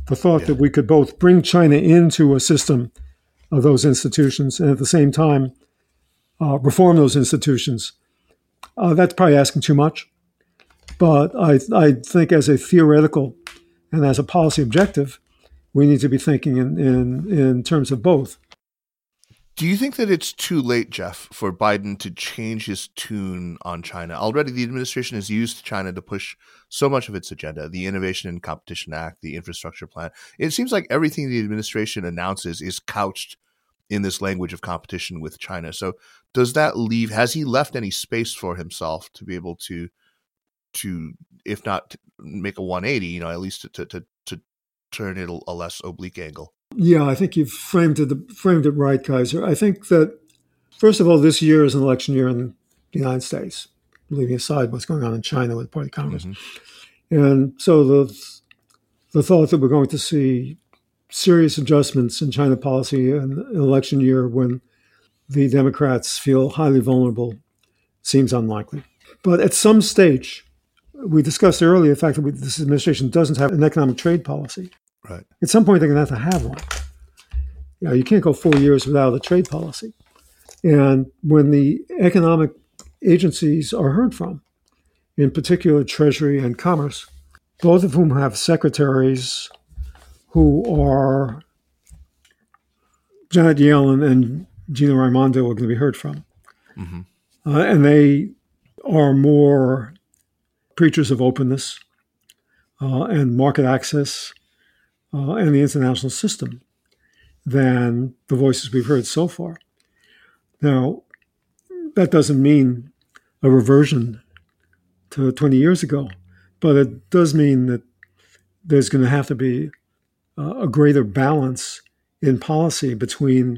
the thought Yeah. that we could both bring China into a system of those institutions and at the same time uh, reform those institutions, uh, that's probably asking too much. But I, I think as a theoretical and as a policy objective, we need to be thinking in, in, in terms of both. Do you think that it's too late, Jeff, for Biden to change his tune on China? Already the administration has used China to push so much of its agenda, the Innovation and Competition Act, the infrastructure plan. It seems like everything the administration announces is couched in this language of competition with China. So does that leave, has he left any space for himself to be able to, to if not make a one eighty, you know, at least to, to, to, to turn it a less oblique angle? Yeah, I think you've framed it framed it right, Kaiser. I think that, first of all, this year is an election year in the United States, leaving aside what's going on in China with Party Congress. Mm-hmm. And so the the thought that we're going to see serious adjustments in China policy in an election year when the Democrats feel highly vulnerable seems unlikely. But at some stage, we discussed earlier the fact that we, this administration doesn't have an economic trade policy. Right. At some point, they're going to have to have one. You know, you can't go four years without a trade policy. And when the economic agencies are heard from, in particular Treasury and Commerce, both of whom have secretaries who are Janet Yellen and Gina Raimondo are going to be heard from. Mm-hmm. Uh, and they are more preachers of openness uh, and market access Uh, and the international system than the voices we've heard so far. Now, that doesn't mean a reversion to twenty years ago, but it does mean that there's going to have to be uh, a greater balance in policy between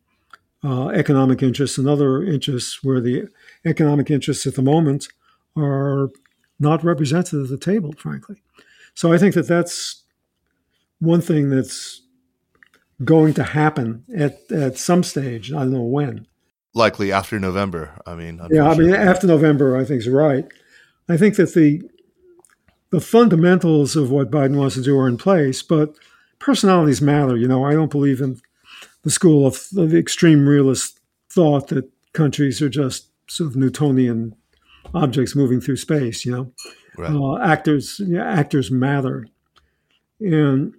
uh, economic interests and other interests where the economic interests at the moment are not represented at the table, frankly. So I think that that's one thing that's going to happen at, at some stage. I don't know when. Likely after November. I mean, yeah, I mean, after November, I think is right. I think that the the fundamentals of what Biden wants to do are in place, but personalities matter. You know, I don't believe in the school of the extreme realist thought that countries are just sort of Newtonian objects moving through space. You know, right. uh, actors, yeah, actors matter, and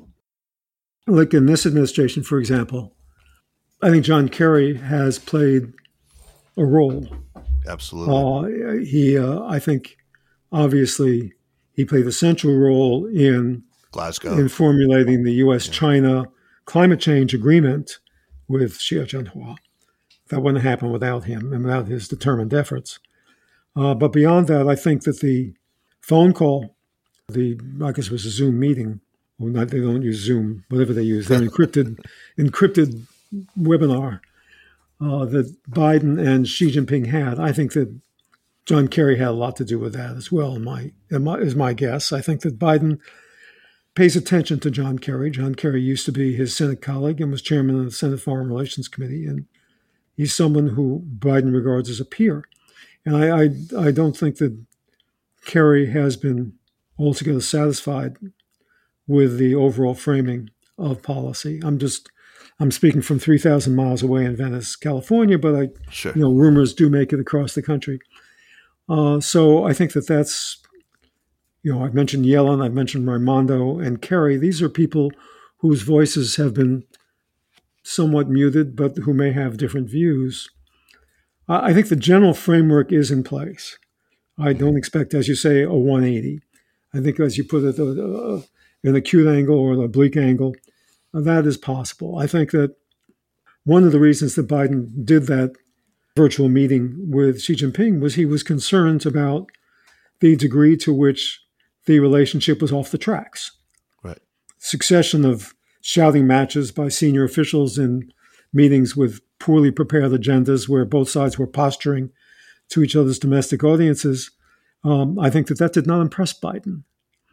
like in this administration, for example, I think John Kerry has played a role. Absolutely. Uh, he, uh, I think, obviously, he played a central role in Glasgow, in formulating the U S China yeah. climate change agreement with Xi Jinping. That wouldn't happen without him and without his determined efforts. Uh, but beyond that, I think that the phone call, the I guess it was a Zoom meeting. Well, not, they don't use Zoom, whatever they use. They're encrypted, encrypted webinar uh, that Biden and Xi Jinping had. I think that John Kerry had a lot to do with that as well, in my, in my, is my guess. I think that Biden pays attention to John Kerry. John Kerry used to be his Senate colleague and was chairman of the Senate Foreign Relations Committee. And he's someone who Biden regards as a peer. And I, I, I don't think that Kerry has been altogether satisfied with the overall framing of policy. I'm just, I'm speaking from three thousand miles away in Venice, California, but I, sure. you know, rumors do make it across the country. Uh, so I think that that's, you know, I've mentioned Yellen, I've mentioned Raimondo and Kerry. These are people whose voices have been somewhat muted, but who may have different views. Uh, I think the general framework is in place. I don't expect, as you say, a one eighty. I think, as you put it, uh, an acute angle or an oblique angle, uh, that is possible. I think that one of the reasons that Biden did that virtual meeting with Xi Jinping was he was concerned about the degree to which the relationship was off the tracks. Right. Succession of shouting matches by senior officials in meetings with poorly prepared agendas where both sides were posturing to each other's domestic audiences. Um, I think that that did not impress Biden.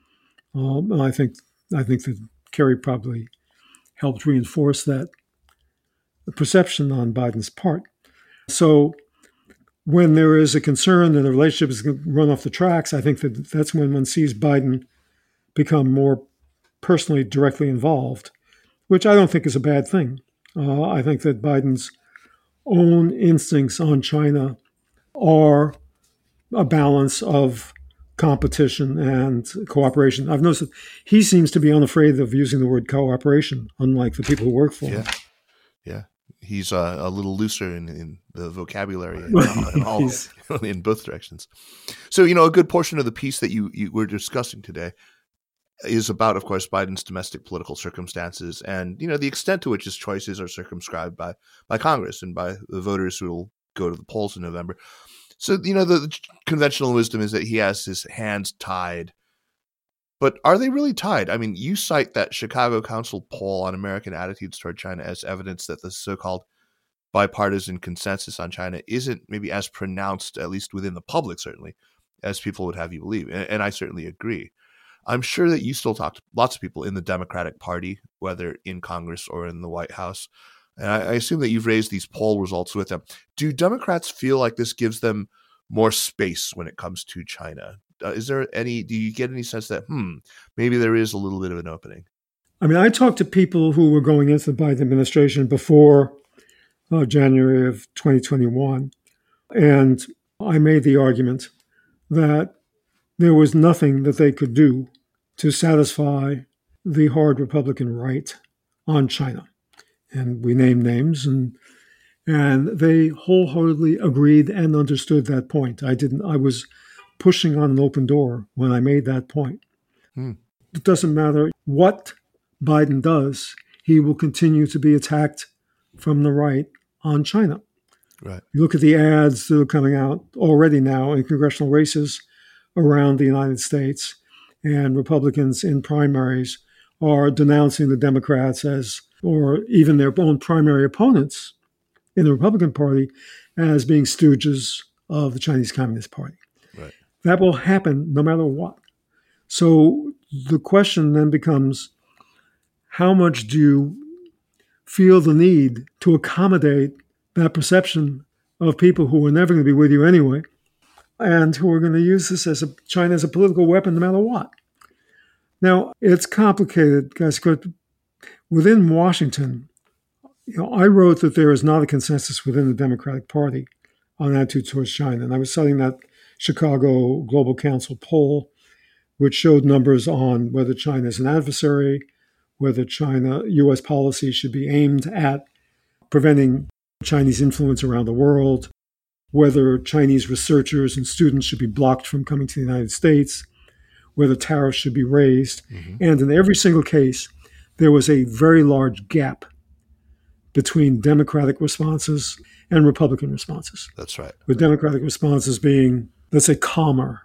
Um, and I think I think that Kerry probably helped reinforce that perception on Biden's part. So when there is a concern that the relationship is going to run off the tracks, I think that that's when one sees Biden become more personally directly involved, which I don't think is a bad thing. Uh, I think that Biden's own instincts on China are a balance of competition and cooperation. I've noticed that he seems to be unafraid of using the word cooperation, unlike the people who work for him. Yeah, yeah. He's uh, a little looser in, in the vocabulary in, in, all, in both directions. So, you know, a good portion of the piece that you, you were discussing today is about, of course, Biden's domestic political circumstances and, you know, the extent to which his choices are circumscribed by by Congress and by the voters who will go to the polls in November. So, you know, the, the conventional wisdom is that he has his hands tied. But are they really tied? I mean, you cite that Chicago Council poll on American attitudes toward China as evidence that the so-called bipartisan consensus on China isn't maybe as pronounced, at least within the public, certainly, as people would have you believe. And, and I certainly agree. I'm sure that you still talk to lots of people in the Democratic Party, whether in Congress or in the White House. And I, I assume that you've raised these poll results with them. Do Democrats feel like this gives them more space when it comes to China? Uh, is there any, do you get any sense that, hmm, maybe there is a little bit of an opening? I mean, I talked to people who were going into the Biden administration before uh, January of twenty twenty-one, and I made the argument that there was nothing that they could do to satisfy the hard Republican right on China. And we named names, and and they wholeheartedly agreed and understood that point. I didn't, I was pushing on an open door when I made that point. Hmm. It doesn't matter what Biden does, he will continue to be attacked from the right on China. Right. You look at the ads that are coming out already now in congressional races around the United States, and Republicans in primaries are denouncing the Democrats as, or even their own primary opponents in the Republican Party, as being stooges of the Chinese Communist Party. Right. That will happen no matter what. So the question then becomes, how much do you feel the need to accommodate that perception of people who are never going to be with you anyway, and who are going to use this as a China as a political weapon no matter what? Now, it's complicated, guys, because within Washington, you know, I wrote that there is not a consensus within the Democratic Party on attitude towards China. And I was citing that Chicago Global Council poll, which showed numbers on whether China is an adversary, whether China, U S policy should be aimed at preventing Chinese influence around the world, whether Chinese researchers and students should be blocked from coming to the United States, whether tariffs should be raised. Mm-hmm. And in every single case, there was a very large gap between Democratic responses and Republican responses. That's right. With Democratic responses being, let's say, calmer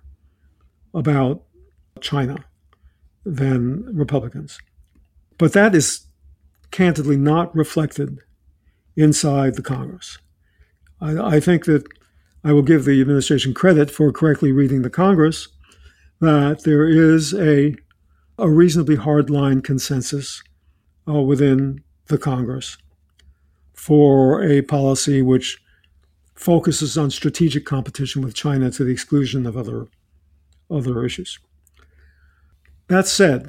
about China than Republicans. But that is candidly not reflected inside the Congress. I, I think that I will give the administration credit for correctly reading the Congress, that there is a, a reasonably hardline consensus uh, within the Congress for a policy which focuses on strategic competition with China to the exclusion of other, other issues. That said,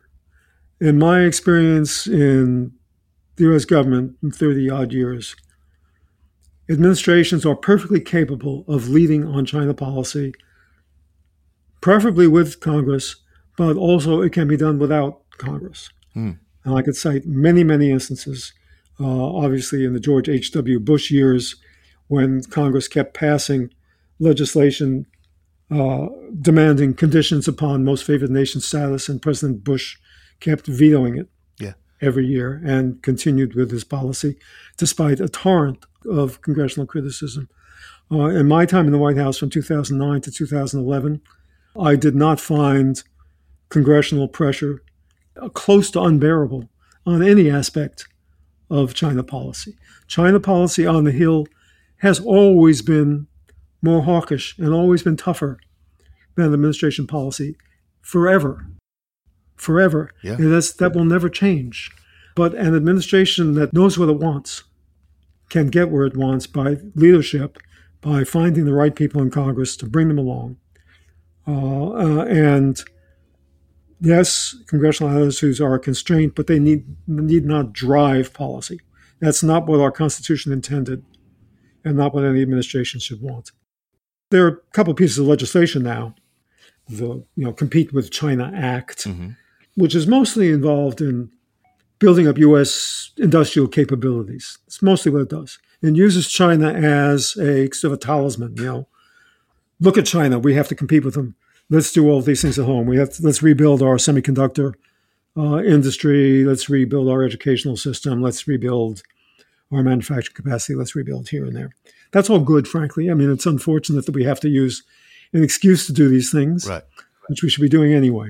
in my experience in the U S government in thirty-odd years, administrations are perfectly capable of leading on China policy, preferably with Congress, but also it can be done without Congress. Hmm. And I could cite many, many instances, uh, obviously in the George H W. Bush years, when Congress kept passing legislation uh, demanding conditions upon most favored nation status, and President Bush kept vetoing it yeah. every year and continued with his policy, despite a torrent of congressional criticism. Uh, in my time in the White House from two thousand nine to two thousand eleven, I did not find congressional pressure close to unbearable on any aspect of China policy. China policy on the Hill has always been more hawkish and always been tougher than administration policy forever. Forever. Yeah. And that's, that will never change. But an administration that knows what it wants can get where it wants by leadership, by finding the right people in Congress to bring them along. Uh, uh, and yes, congressional attitudes are a constraint, but they need need not drive policy. That's not what our Constitution intended, and not what any administration should want. There are a couple of pieces of legislation now, the you know Compete with China Act, mm-hmm. which is mostly involved in building up U S industrial capabilities. It's mostly what it does. It uses China as a sort of a talisman. You know, look at China. We have to compete with them. Let's do all these things at home. We have to, let's rebuild our semiconductor uh, industry. Let's rebuild our educational system. Let's rebuild our manufacturing capacity. Let's rebuild here and there. That's all good, frankly. I mean, it's unfortunate that we have to use an excuse to do these things, right. which we should be doing anyway.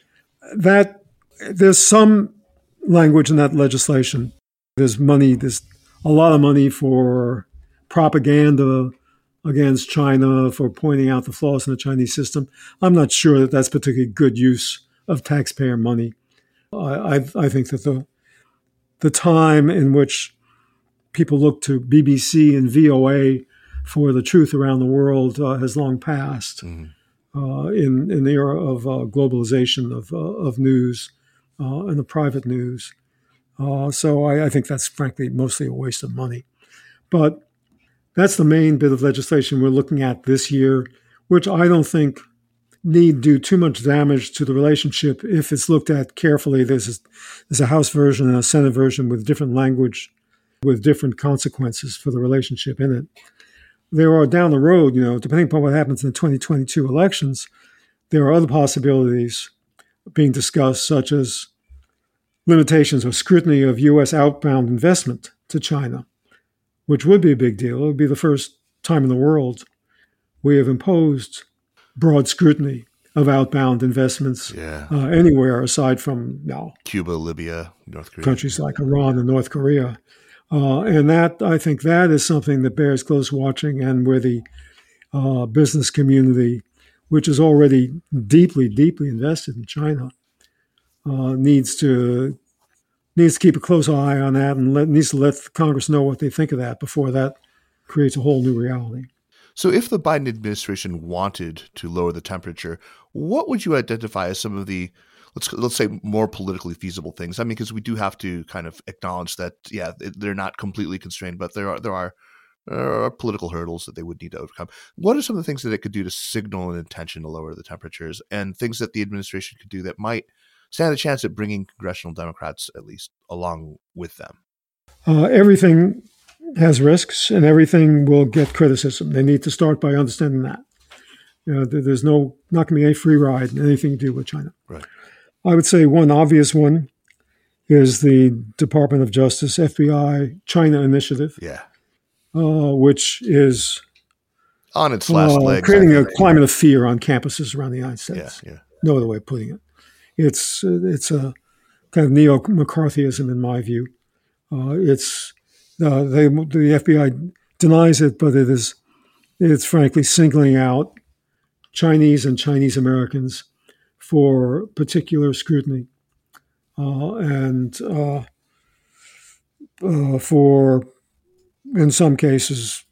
That there's some language in that legislation. There's money. There's a lot of money for propaganda against China, for pointing out the flaws in the Chinese system. I'm not sure that that's particularly good use of taxpayer money. I, I, I think that the the time in which people look to B B C and V O A for the truth around the world uh, has long passed. Mm-hmm. Uh, in in the era of uh, globalization of uh, of news uh, and the private news. Uh, so I, I think that's frankly mostly a waste of money. But that's the main bit of legislation we're looking at this year, which I don't think need do too much damage to the relationship if it's looked at carefully. There's a, there's a House version and a Senate version with different language, with different consequences for the relationship in it. There are down the road, you know, depending upon what happens in the twenty twenty-two elections, there are other possibilities being discussed, such as limitations or scrutiny of U S outbound investment to China, which would be a big deal. It would be the first time in the world we have imposed broad scrutiny of outbound investments yeah. uh, anywhere aside from you know, Cuba, Libya, North Korea. Countries like Iran and North Korea. Uh, and that, I think that is something that bears close watching, and where the uh, business community, which is already deeply, deeply invested in China, uh, needs to needs to keep a close eye on that, and let, needs to let Congress know what they think of that before that creates a whole new reality. So if the Biden administration wanted to lower the temperature, what would you identify as some of the Let's let's say more politically feasible things? I mean, because we do have to kind of acknowledge that, yeah, they're not completely constrained, but there are there are, there are political hurdles that they would need to overcome. What are some of the things that it could do to signal an intention to lower the temperatures, and things that the administration could do that might stand a chance at bringing congressional Democrats at least along with them? Uh, everything has risks, and everything will get criticism. They need to start by understanding that. You know, there's no not going to be any free ride in anything to do with China. Right. I would say one obvious one is the Department of Justice, F B I, China Initiative, yeah, uh, which is on its last uh, legs, creating a climate of fear on campuses around the United States. Yeah, yeah. No other way of putting it. It's uh, it's a kind of neo-McCarthyism in my view. Uh, it's uh, they, the F B I denies it, but it is it's frankly singling out Chinese and Chinese Americans for particular scrutiny, uh, and uh, uh, for, in some cases,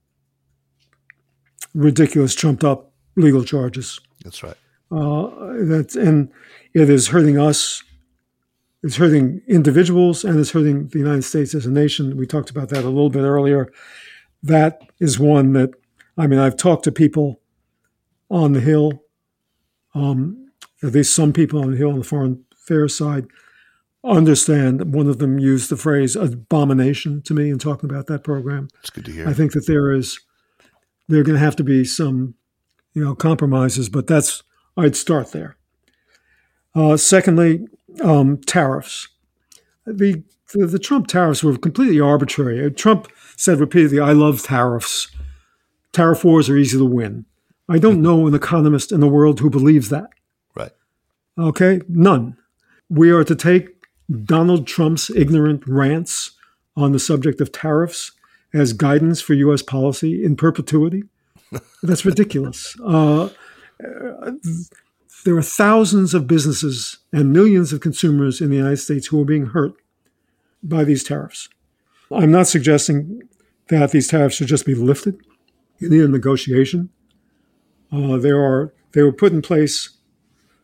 ridiculous, trumped-up legal charges. That's right. Uh, that and it is hurting us. It's hurting individuals, and it's hurting the United States as a nation. We talked about that a little bit earlier. That is one that, I mean, I've talked to people on the Hill. Um, At least some people on the Hill on the foreign affairs side understand. One of them used the phrase abomination to me in talking about that program. It's good to hear. I think that there is, there are going to have to be some, you know, compromises, but that's, I'd start there. Uh, secondly, um, tariffs. The, the the Trump tariffs were completely arbitrary. Trump said repeatedly, I love tariffs. Tariff wars are easy to win. I don't know an economist in the world who believes that. Right. Okay, none. We are to take Donald Trump's ignorant rants on the subject of tariffs as guidance for U S policy in perpetuity. That's ridiculous. Uh, there are thousands of businesses and millions of consumers in the United States who are being hurt by these tariffs. I'm not suggesting that these tariffs should just be lifted. You need a negotiation. Uh, there are they were put in place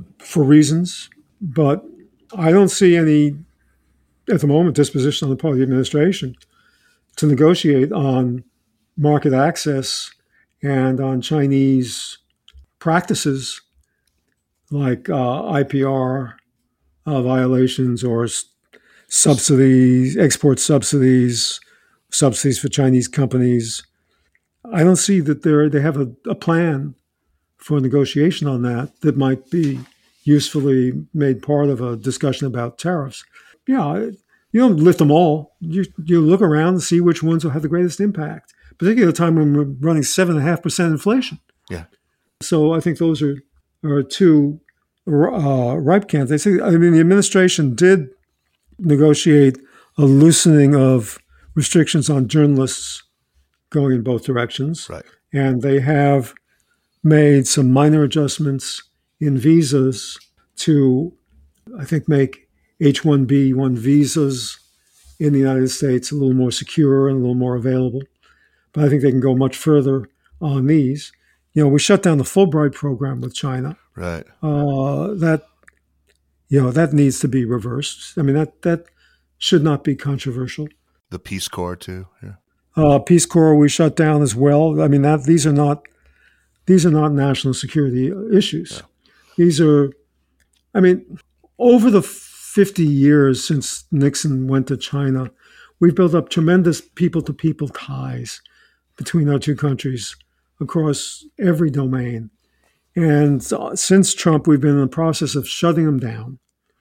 for reasons, but I don't see any, at the moment, disposition on the part of the administration to negotiate on market access and on Chinese practices like uh, I P R uh, violations or s- subsidies, export subsidies, subsidies for Chinese companies. I don't see that they they have a, a plan for negotiation on that that might be usefully made part of a discussion about tariffs. Yeah, you don't lift them all. You you look around and see which ones will have the greatest impact, particularly at a time when we're running seven and a half percent inflation. Yeah. So I think those are are two uh, ripe candidates. I mean, the administration did negotiate a loosening of restrictions on journalists going in both directions, Right. and they have made some minor adjustments in visas to, I think, make H one B one visas in the United States a little more secure and a little more available. But I think they can go much further on these. You know, we shut down the Fulbright program with China. Right. Uh, that, you know, that needs to be reversed. I mean, that that should not be controversial. The Peace Corps too. Yeah. Uh, Peace Corps we shut down as well. I mean, that these are not these are not national security issues. Yeah. These are, I mean, over the fifty years since Nixon went to China, we've built up tremendous people-to-people ties between our two countries across every domain. And since Trump, we've been in the process of shutting them down.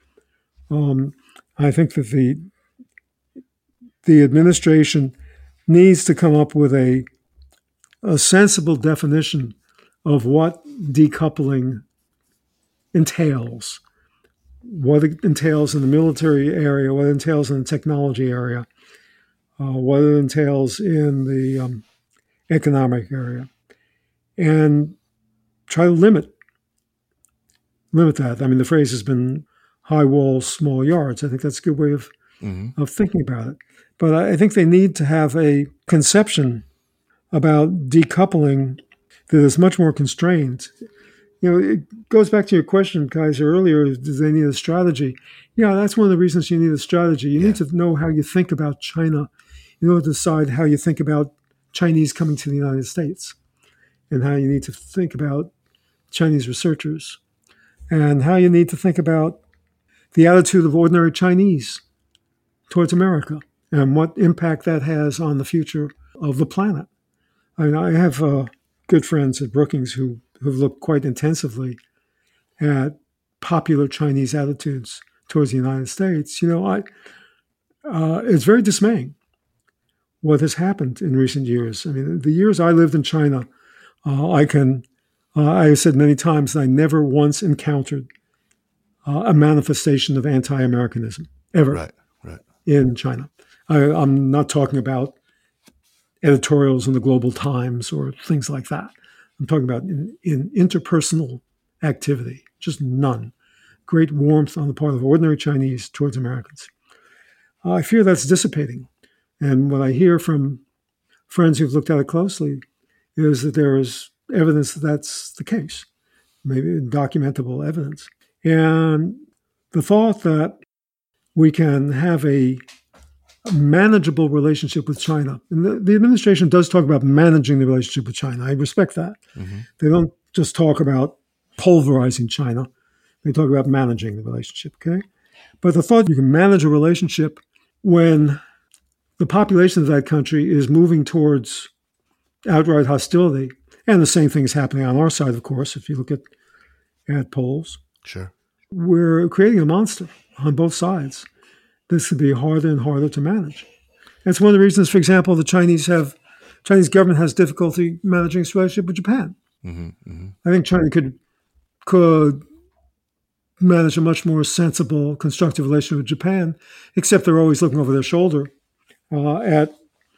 Um, I think that the the administration needs to come up with a a sensible definition of what decoupling entails, what it entails in the military area, what it entails in the technology area, uh, what it entails in the um, economic area, and try to limit limit that. I mean, the phrase has been high walls, small yards. I think that's a good way of Mm-hmm. of thinking about it. But I think they need to have a conception about decoupling that is much more constrained. You know, it goes back to your question, Kaiser, earlier, do they need a strategy? Yeah, that's one of the reasons you need a strategy. You Yeah. need to know how you think about China in order to decide how you think about Chinese coming to the United States, and how you need to think about Chinese researchers, and how you need to think about the attitude of ordinary Chinese towards America and what impact that has on the future of the planet. I mean, I have uh, good friends at Brookings who have looked quite intensively at popular Chinese attitudes towards the United States. You know, I uh, it's very dismaying what has happened in recent years. I mean, the years I lived in China, uh, I can, uh, I have said many times that I never once encountered uh, a manifestation of anti-Americanism, ever. Right. Right. In China. I, I'm not talking about editorials in the Global Times or things like that. I'm talking about in, in interpersonal activity, just none. Great warmth on the part of ordinary Chinese towards Americans. Uh, I fear that's dissipating. And what I hear from friends who've looked at it closely is that there is evidence that that's the case, maybe documentable evidence. And the thought that we can have a manageable relationship with China. And the, the administration does talk about managing the relationship with China. I respect that. Mm-hmm. They don't just talk about pulverizing China. They talk about managing the relationship, okay? But the thought you can manage a relationship when the population of that country is moving towards outright hostility, and the same thing is happening on our side, of course, if you look at, at polls. Sure. We're creating a monster on both sides. This could be harder and harder to manage. That's one of the reasons, for example, the Chinese have Chinese government has difficulty managing its relationship with Japan. Mm-hmm. Mm-hmm. I think China could could manage a much more sensible, constructive relationship with Japan, except they're always looking over their shoulder uh, at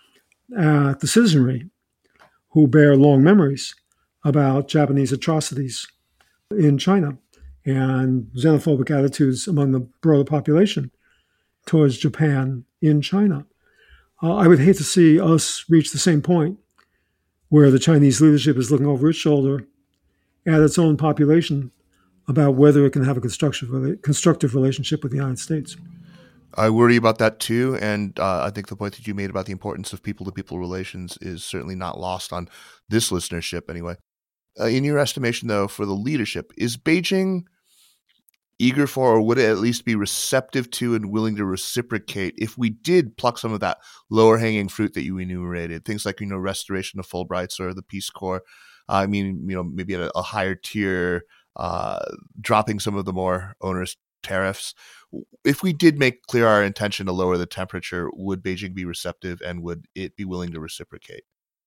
at the citizenry, who bear long memories about Japanese atrocities in China and xenophobic attitudes among the broader population towards Japan in China. Uh, I would hate to see us reach the same point where the Chinese leadership is looking over its shoulder at its own population about whether it can have a constructive constructive relationship with the United States. I worry about that too, and uh, I think the point that you made about the importance of people-to-people relations is certainly not lost on this listenership anyway. Uh, in your estimation, though, for the leadership, is Beijing eager for, or would it at least be receptive to and willing to reciprocate if we did pluck some of that lower-hanging fruit that you enumerated, things like, you know, restoration of Fulbrights or the Peace Corps? Uh, I mean, you know, maybe at a, a higher tier, uh, dropping some of the more onerous tariffs. If we did make clear our intention to lower the temperature, would Beijing be receptive and would it be willing to reciprocate?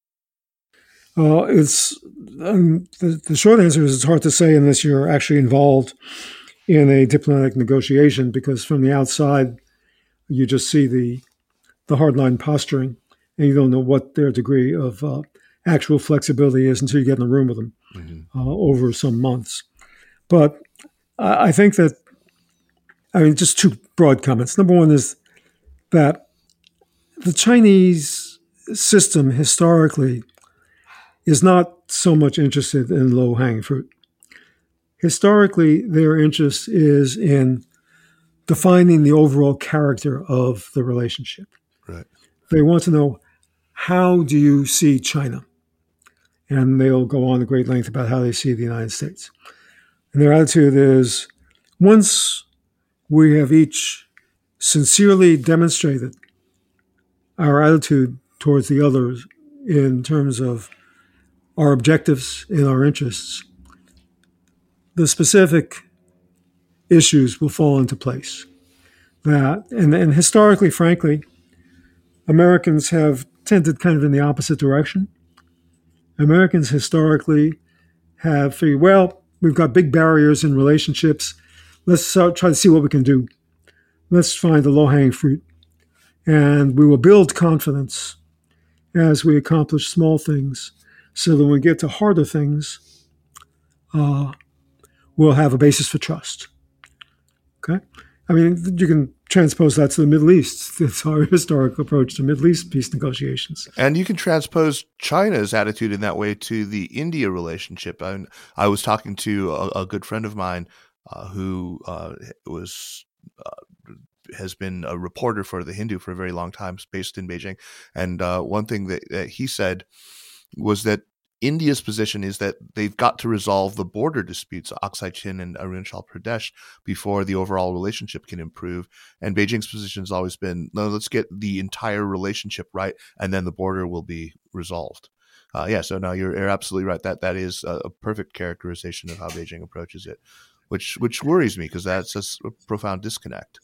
Uh, it's um, the, the short answer is it's hard to say unless you're actually involved in a diplomatic negotiation, because from the outside, you just see the the hardline posturing, and you don't know what their degree of uh, actual flexibility is until you get in the room with them mm-hmm. uh, over some months. But I, I think that I mean, just two broad comments. Number one is that the Chinese system historically is not so much interested in low-hanging fruit. Historically, their interest is in defining the overall character of the relationship. Right. They want to know, how do you see China? And they'll go on a great length about how they see the United States. And their attitude is, once we have each sincerely demonstrated our attitude towards the others in terms of our objectives and our interests, the specific issues will fall into place. That and, and historically, frankly, Americans have tended kind of in the opposite direction. Americans historically have figured, well, we've got big barriers in relationships. Let's uh, try to see what we can do. Let's find the low-hanging fruit. And we will build confidence as we accomplish small things so that when we get to harder things, uh, we'll have a basis for trust. Okay? I mean, you can transpose that to the Middle East. It's our historic approach to Middle East peace negotiations. And you can transpose China's attitude in that way to the India relationship. I, I was talking to a, a good friend of mine uh, who uh, was uh, has been a reporter for The Hindu for a very long time, based in Beijing. And uh, one thing that, that he said was that India's position is that they've got to resolve the border disputes, Aksai Chin and Arunachal Pradesh, before the overall relationship can improve. And Beijing's position has always been, no, let's get the entire relationship right, and then the border will be resolved. Uh, yeah, so no, you're, you're absolutely right. That that is a, a perfect characterization of how Beijing approaches it, which which worries me because that's a, a profound disconnect.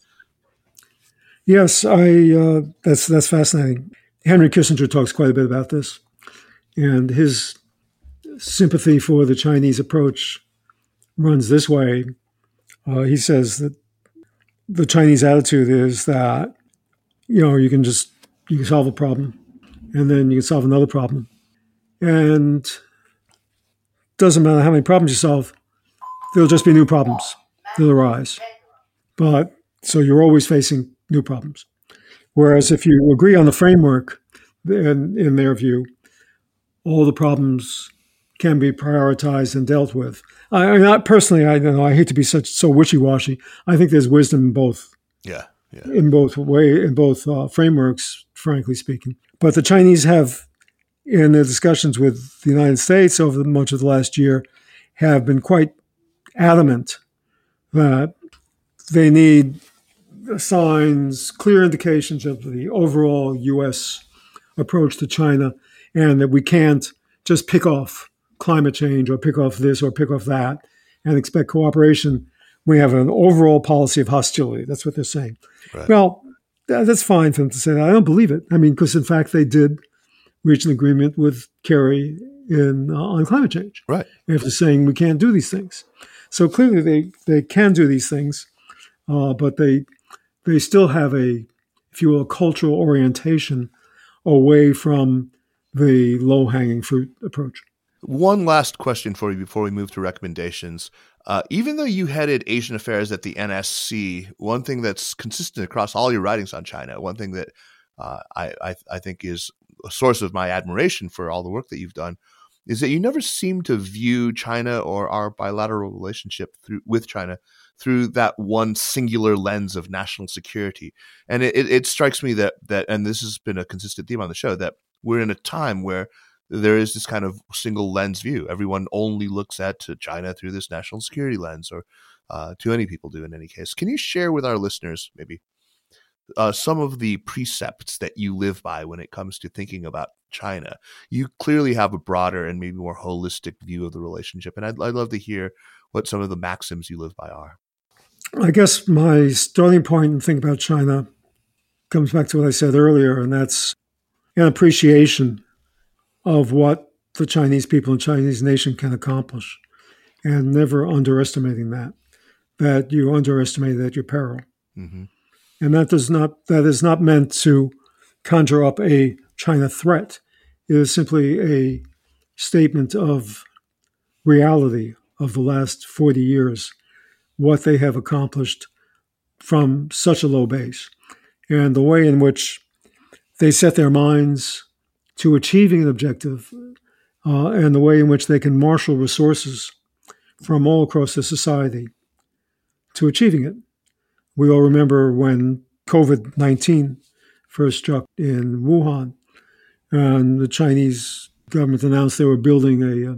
Yes, I. Uh, that's that's fascinating. Henry Kissinger talks quite a bit about this, and his sympathy for the Chinese approach runs this way. Uh, he says that the Chinese attitude is that, you know, you can just you can solve a problem, and then you can solve another problem, and doesn't matter how many problems you solve, there'll just be new problems. They'll arise, but so you're always facing new problems. Whereas if you agree on the framework, then in their view, all the problems can be prioritized and dealt with. I, I mean, I, personally, I you know I hate to be such so wishy-washy. I think there's wisdom in both. Yeah, yeah. In both way, in both uh, frameworks, frankly speaking. But the Chinese have, in their discussions with the United States over much of the last year, have been quite adamant that they need signs, clear indications of the overall U S approach to China, and that we can't just pick off climate change or pick off this or pick off that and expect cooperation. We have an overall policy of hostility. That's what they're saying. Right. Well, that's fine for them to say that. I don't believe it. I mean, because in fact they did reach an agreement with Kerry in uh, on climate change. Right. After saying we can't do these things. So clearly they, they can do these things, uh, but they they still have a, if you will, a cultural orientation away from the low-hanging fruit approach. One last question for you before we move to recommendations. Uh, even though you headed Asian affairs at the N S C, one thing that's consistent across all your writings on China, one thing that uh, I, I, I think is a source of my admiration for all the work that you've done, is that you never seem to view China or our bilateral relationship through with China through that one singular lens of national security. And it, it, it strikes me that, that, and this has been a consistent theme on the show, that we're in a time where there is this kind of single lens view. Everyone only looks at to China through this national security lens, or uh, too many people do in any case. Can you share with our listeners maybe uh, some of the precepts that you live by when it comes to thinking about China? You clearly have a broader and maybe more holistic view of the relationship, and I'd, I'd love to hear what some of the maxims you live by are. I guess my starting point in thinking about China comes back to what I said earlier, and that's an appreciation of what the Chinese people and Chinese nation can accomplish, and never underestimating that, that you underestimate at your peril. Mm-hmm. And that does not, that is not meant to conjure up a China threat. It is simply a statement of reality of the last forty years, what they have accomplished from such a low base, and the way in which they set their minds to achieving an objective, uh, and the way in which they can marshal resources from all across the society to achieving it. We all remember when COVID nineteen first struck in Wuhan, and the Chinese government announced they were building a, uh,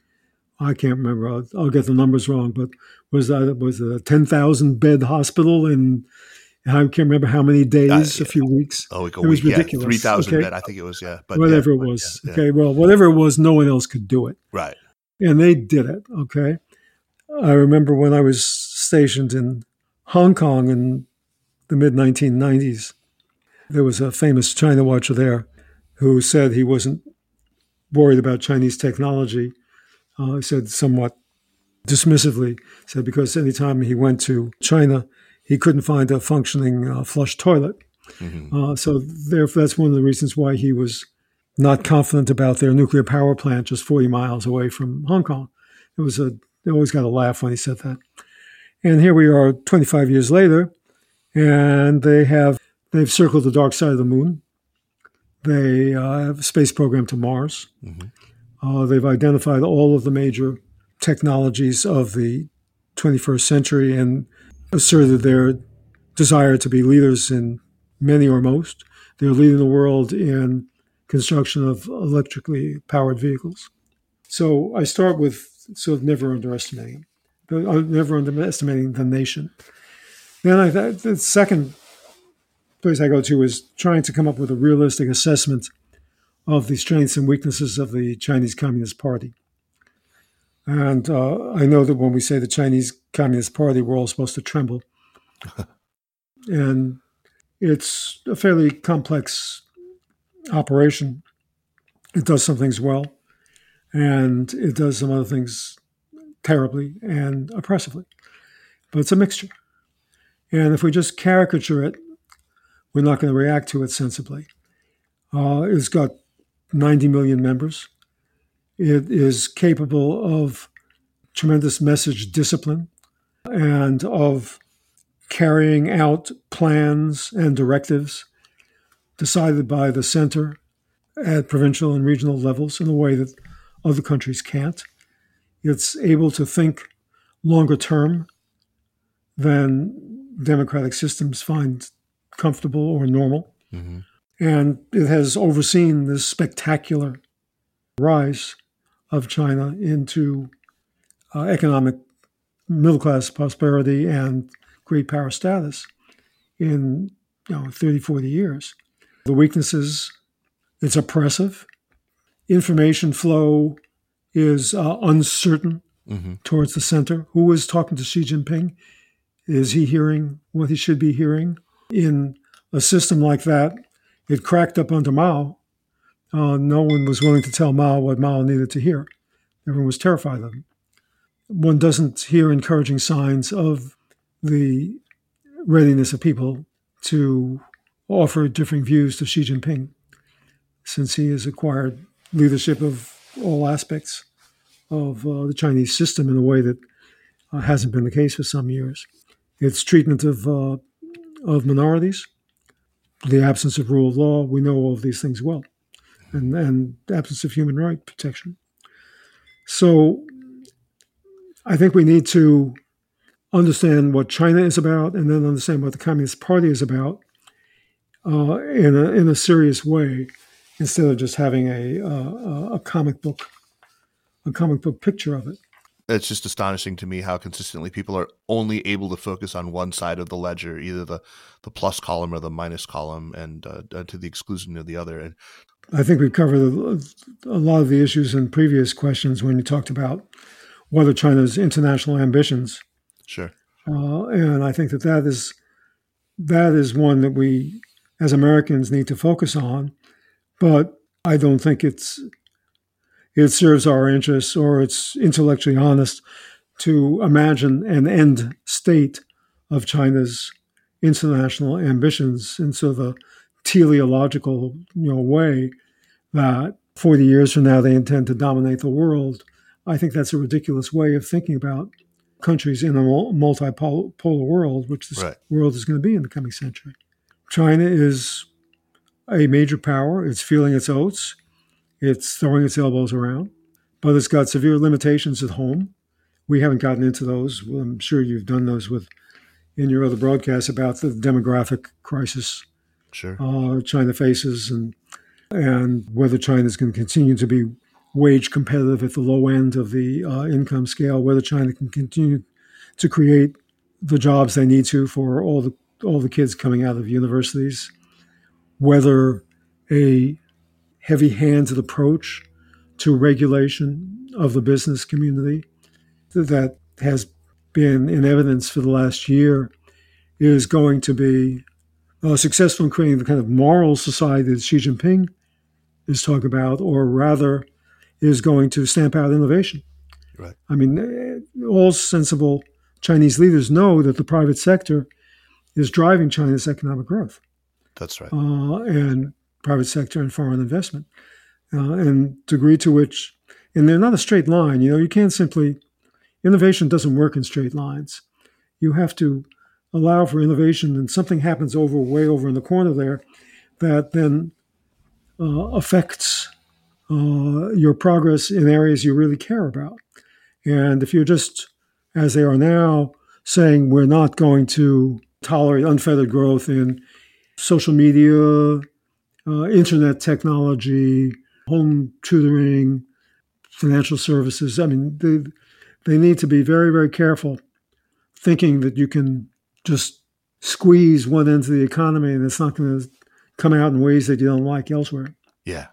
I can't remember, I'll, I'll get the numbers wrong, but was that was a ten thousand bed hospital in, I can't remember how many days, uh, yeah. a few weeks. Oh, like a it was week, ridiculous. Yeah, three thousand okay? bed, I think it was, yeah. But whatever yeah, it was. Yeah, okay, yeah. well, whatever it was, no one else could do it. Right. And they did it, okay? I remember when I was stationed in Hong Kong in the mid nineteen nineties, there was a famous China watcher there who said he wasn't worried about Chinese technology. Uh, he said somewhat dismissively, said because anytime he went to China, he couldn't find a functioning uh, flush toilet. Mm-hmm. Uh, so therefore, that's one of the reasons why he was not confident about their nuclear power plant just forty miles away from Hong Kong. It was a, they always got a laugh when he said that. And here we are twenty-five years later, and they have, they've circled the dark side of the moon. They uh, have a space program to Mars. Mm-hmm. Uh, they've identified all of the major technologies of the twenty-first century and asserted their desire to be leaders in many or most. They're leading the world in construction of electrically powered vehicles. So I start with sort of never underestimating, never underestimating the nation. Then I, the second place I go to is trying to come up with a realistic assessment of the strengths and weaknesses of the Chinese Communist Party. And uh, I know that when we say the Chinese Communist Party, we're all supposed to tremble. And it's a fairly complex operation. It does some things well, and it does some other things terribly and oppressively. But it's a mixture. And if we just caricature it, we're not going to react to it sensibly. Uh, it's got ninety million members. It is capable of tremendous message discipline and of carrying out plans and directives decided by the center at provincial and regional levels in a way that other countries can't. It's able to think longer term than democratic systems find comfortable or normal. Mm-hmm. And it has overseen this spectacular rise of China into uh, economic middle-class prosperity and great power status in you know, thirty, forty years. The weaknesses, it's oppressive. Information flow is uh, uncertain mm-hmm. towards the center. Who is talking to Xi Jinping? Is he hearing what he should be hearing? In a system like that, it cracked up under Mao. Uh, no one was willing to tell Mao what Mao needed to hear. Everyone was terrified of him. One doesn't hear encouraging signs of the readiness of people to offer differing views to Xi Jinping, since he has acquired leadership of all aspects of uh, the Chinese system in a way that uh, hasn't been the case for some years. Its treatment of uh, of minorities, the absence of rule of law, we know all of these things well, and, and absence of human right protection. So I think we need to understand what China is about and then understand what the Communist Party is about uh, in, a, in a serious way instead of just having a, a, a comic book, a comic book picture of it. It's just astonishing to me how consistently people are only able to focus on one side of the ledger, either the, the plus column or the minus column, and uh, uh, to the exclusion of the other. And I think we covered a, a lot of the issues in previous questions when you talked about what are China's international ambitions. Sure. Uh, and I think that that is, that is one that we, as Americans, need to focus on. But I don't think it's it serves our interests or it's intellectually honest to imagine an end state of China's international ambitions in sort of a teleological, you know, way that forty years from now they intend to dominate the world. I think that's a ridiculous way of thinking about countries in a multipolar world, which this right. world is going to be in the coming century. China is a major power. It's feeling its oats. It's throwing its elbows around, but it's got severe limitations at home. We haven't gotten into those. I'm sure you've done those with in your other broadcasts about the demographic crisis sure. uh, China faces and and whether China is going to continue to be wage competitive at the low end of the uh, income scale, whether China can continue to create the jobs they need to for all the all the kids coming out of universities, whether a heavy-handed approach to regulation of the business community that has been in evidence for the last year is going to be uh, successful in creating the kind of moral society that Xi Jinping is talking about, or rather is going to stamp out innovation. Right. I mean, all sensible Chinese leaders know that the private sector is driving China's economic growth. That's right. Uh, and private sector and foreign investment. Uh, and degree to which, and they're not a straight line. You know, you can't simply, innovation doesn't work in straight lines. You have to allow for innovation and something happens over, way over in the corner there that then uh, affects uh, your progress in areas you really care about. And if you're just, as they are now, saying we're not going to tolerate unfettered growth in social media, uh, internet technology, home tutoring, financial services. I mean, they, they need to be very, very careful thinking that you can just squeeze one end of the economy and it's not going to come out in ways that you don't like elsewhere. Yeah.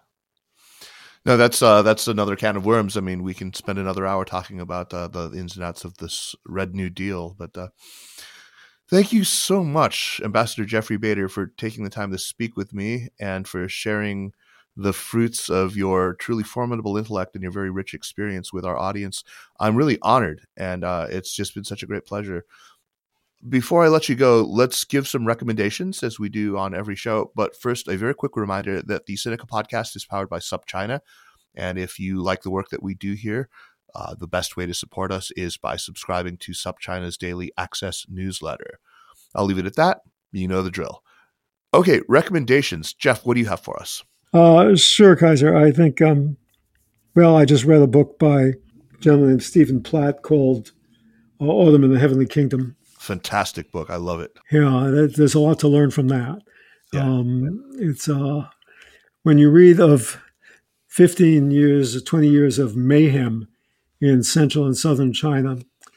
No, that's uh, that's another can of worms. I mean, we can spend another hour talking about uh, the ins and outs of this Red New Deal. But uh, thank you so much, Ambassador Jeffrey Bader, for taking the time to speak with me and for sharing the fruits of your truly formidable intellect and your very rich experience with our audience. I'm really honored, and uh, it's just been such a great pleasure. Before I let you go, let's give some recommendations as we do on every show. But first, a very quick reminder that the Sinica podcast is powered by SupChina. And if you like the work that we do here, uh, the best way to support us is by subscribing to SupChina's daily access newsletter. I'll leave it at that. You know the drill. Okay, recommendations. Jeff, what do you have for us? Uh, sure, Kaiser. I think, um, well, I just read a book by a gentleman named Stephen Platt called uh, Autumn in the Heavenly Kingdom. Fantastic book. I love it. Yeah, there's a lot to learn from that. Yeah. Um, it's uh, when you read of fifteen years, twenty years of mayhem in central and southern China,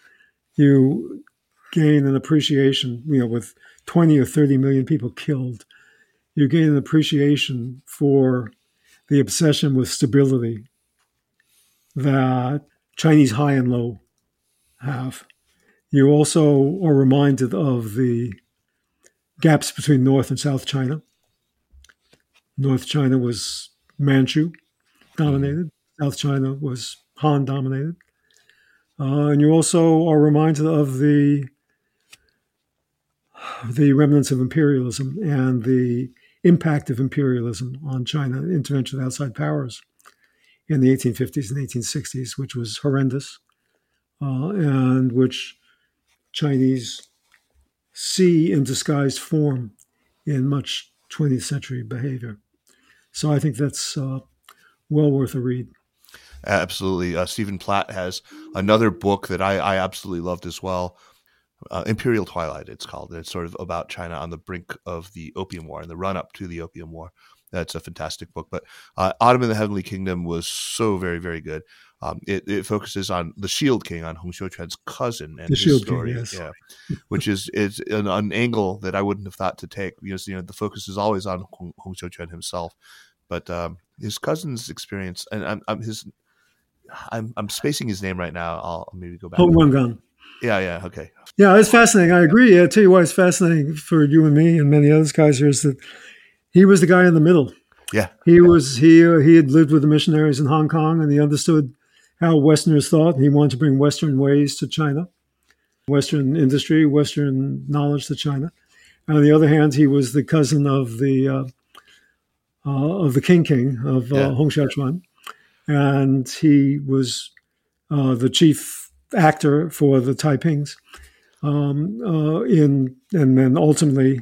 you gain an appreciation, you know, with twenty or thirty million people killed, you gain an appreciation for the obsession with stability that Chinese high and low have. You also are reminded of the gaps between North and South China. North China was Manchu dominated. South China was Han dominated. Uh, and you also are reminded of the the remnants of imperialism and the impact of imperialism on China, intervention of outside powers in the eighteen fifties and eighteen sixties, which was horrendous, uh, and which Chinese see in disguised form in much twentieth century behavior. So I think that's uh, well worth a read. Absolutely. Uh, Stephen Platt has another book that I, I absolutely loved as well. Uh, Imperial Twilight, it's called. It's sort of about China on the brink of the Opium War and the run up to the Opium War. That's a fantastic book. But uh, Autumn in the Heavenly Kingdom was so very, very good. Um, it, it focuses on the Shield King, on Hong Xiuquan's cousin and the his Shield story, King, yes. yeah, which is is an, an angle that I wouldn't have thought to take, because you know the focus is always on Hong, Hong Xiuquan himself, but um, his cousin's experience, and I'm, I'm his, I'm I'm spacing his name right now. I'll maybe go back. Hong Wengan. Yeah, yeah, okay. Yeah, it's fascinating. I agree. I tell you why it's fascinating for you and me and many others, Kaiser, is that he was the guy in the middle. Yeah, he was he uh, he had lived with the missionaries in Hong Kong, and he understood how Westerners thought, and he wanted to bring Western ways to China, Western industry, Western knowledge to China. And on the other hand, he was the cousin of the uh, uh, of the King King of uh, yeah. Hong Xiuquan, and he was uh, the chief actor for the Taipings, um, uh, in and then ultimately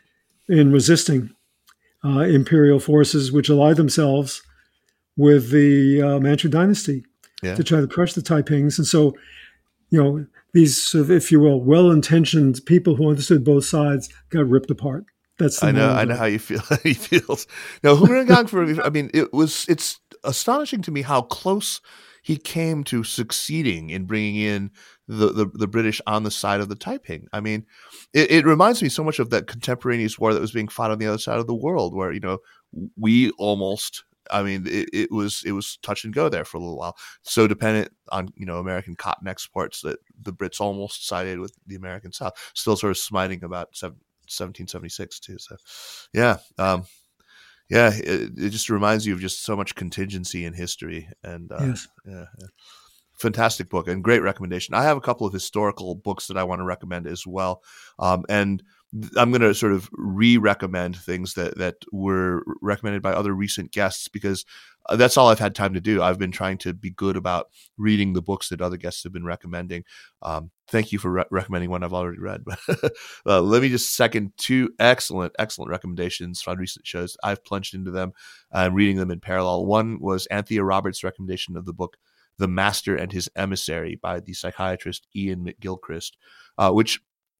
in resisting uh, imperial forces, which allied themselves with the uh, Manchu dynasty. Yeah. To try to crush the Taipings. And so, you know, these, if you will, well-intentioned people who understood both sides got ripped apart. That's the I know. I know how you feel. How he feels. No, Hong Wengan, for I mean, it was. It's astonishing to me how close he came to succeeding in bringing in the the, the British on the side of the Taiping. I mean, it, it reminds me so much of that contemporaneous war that was being fought on the other side of the world, where you know we almost. I mean, it, it was it was touch and go there for a little while. So dependent on you know American cotton exports that the Brits almost sided with the American South. Still sort of smiting about seventeen seventy-six too. So, yeah, um, yeah, it, it just reminds you of just so much contingency in history. And uh, yes. yeah, yeah, fantastic book and great recommendation. I have a couple of historical books that I want to recommend as well, um, and. I'm going to sort of re-recommend things that, that were recommended by other recent guests, because that's all I've had time to do. I've been trying to be good about reading the books that other guests have been recommending. Um, thank you for re- recommending one I've already read. uh, let me just second two excellent, excellent recommendations on recent shows. I've plunged into them. I'm reading them in parallel. One was Anthea Roberts' recommendation of the book The Master and His Emissary by the psychiatrist Ian McGilchrist, uh, which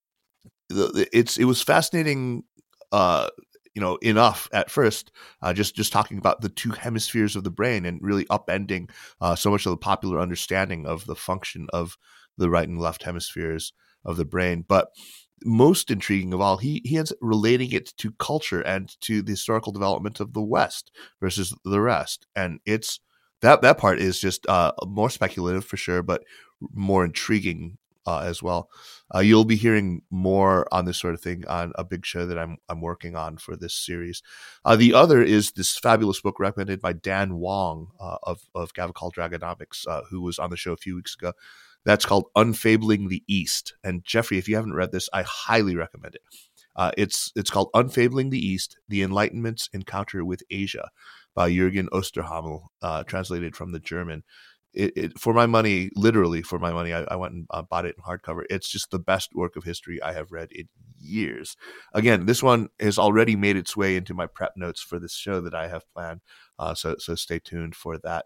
It's it was fascinating, uh, you know, enough at first, uh, just just talking about the two hemispheres of the brain and really upending uh, so much of the popular understanding of the function of the right and left hemispheres of the brain. But most intriguing of all, he he ends up relating it to culture and to the historical development of the West versus the rest, and it's that that part is just uh, more speculative for sure, but more intriguing. Uh, as well. Uh, you'll be hearing more on this sort of thing on a big show that I'm I'm working on for this series. Uh, the other is this fabulous book recommended by Dan Wong uh, of, of Gavekal Dragonomics, uh, who was on the show a few weeks ago. That's called Unfabling the East. And Jeffrey, if you haven't read this, I highly recommend it. Uh, it's it's called Unfabling the East, The Enlightenment's Encounter with Asia by Jürgen Osterhammel, uh, translated from the German. It, it, for my money, literally for my money, I, I went and uh, bought it in hardcover. It's just the best work of history I have read in years. Again, this one has already made its way into my prep notes for this show that I have planned. Uh, so, so stay tuned for that.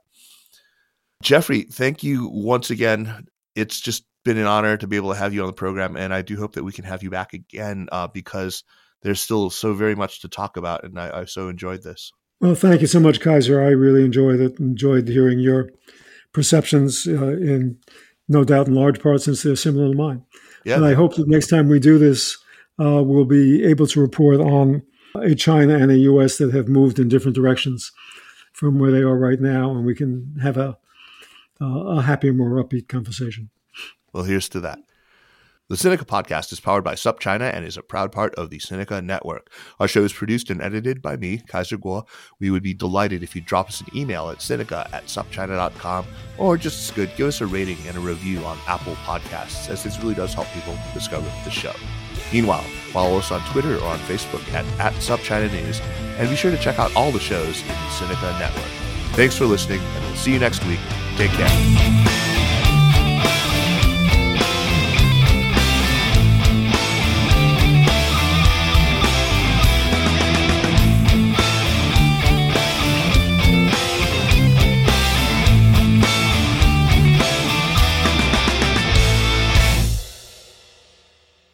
Jeffrey, thank you once again. It's just been an honor to be able to have you on the program, and I do hope that we can have you back again uh, because there's still so very much to talk about, and I, I so enjoyed this. Well, thank you so much, Kaiser. I really enjoyed it. Enjoyed hearing your perceptions, uh, in no doubt in large part since they're similar to mine. Yeah. And I hope that next time we do this, uh, we'll be able to report on a China and a U S that have moved in different directions from where they are right now, and we can have a, uh, a happier, more upbeat conversation. Well, here's to that. The Sinica Podcast is powered by SupChina and is a proud part of the Sinica Network. Our show is produced and edited by me, Kaiser Kuo. We would be delighted if you drop us an email at sinica at supchina dot com, or just as good, give us a rating and a review on Apple Podcasts, as this really does help people discover the show. Meanwhile, follow us on Twitter or on Facebook at, at SupChina News, and be sure to check out all the shows in the Sinica Network. Thanks for listening, and we'll see you next week. Take care.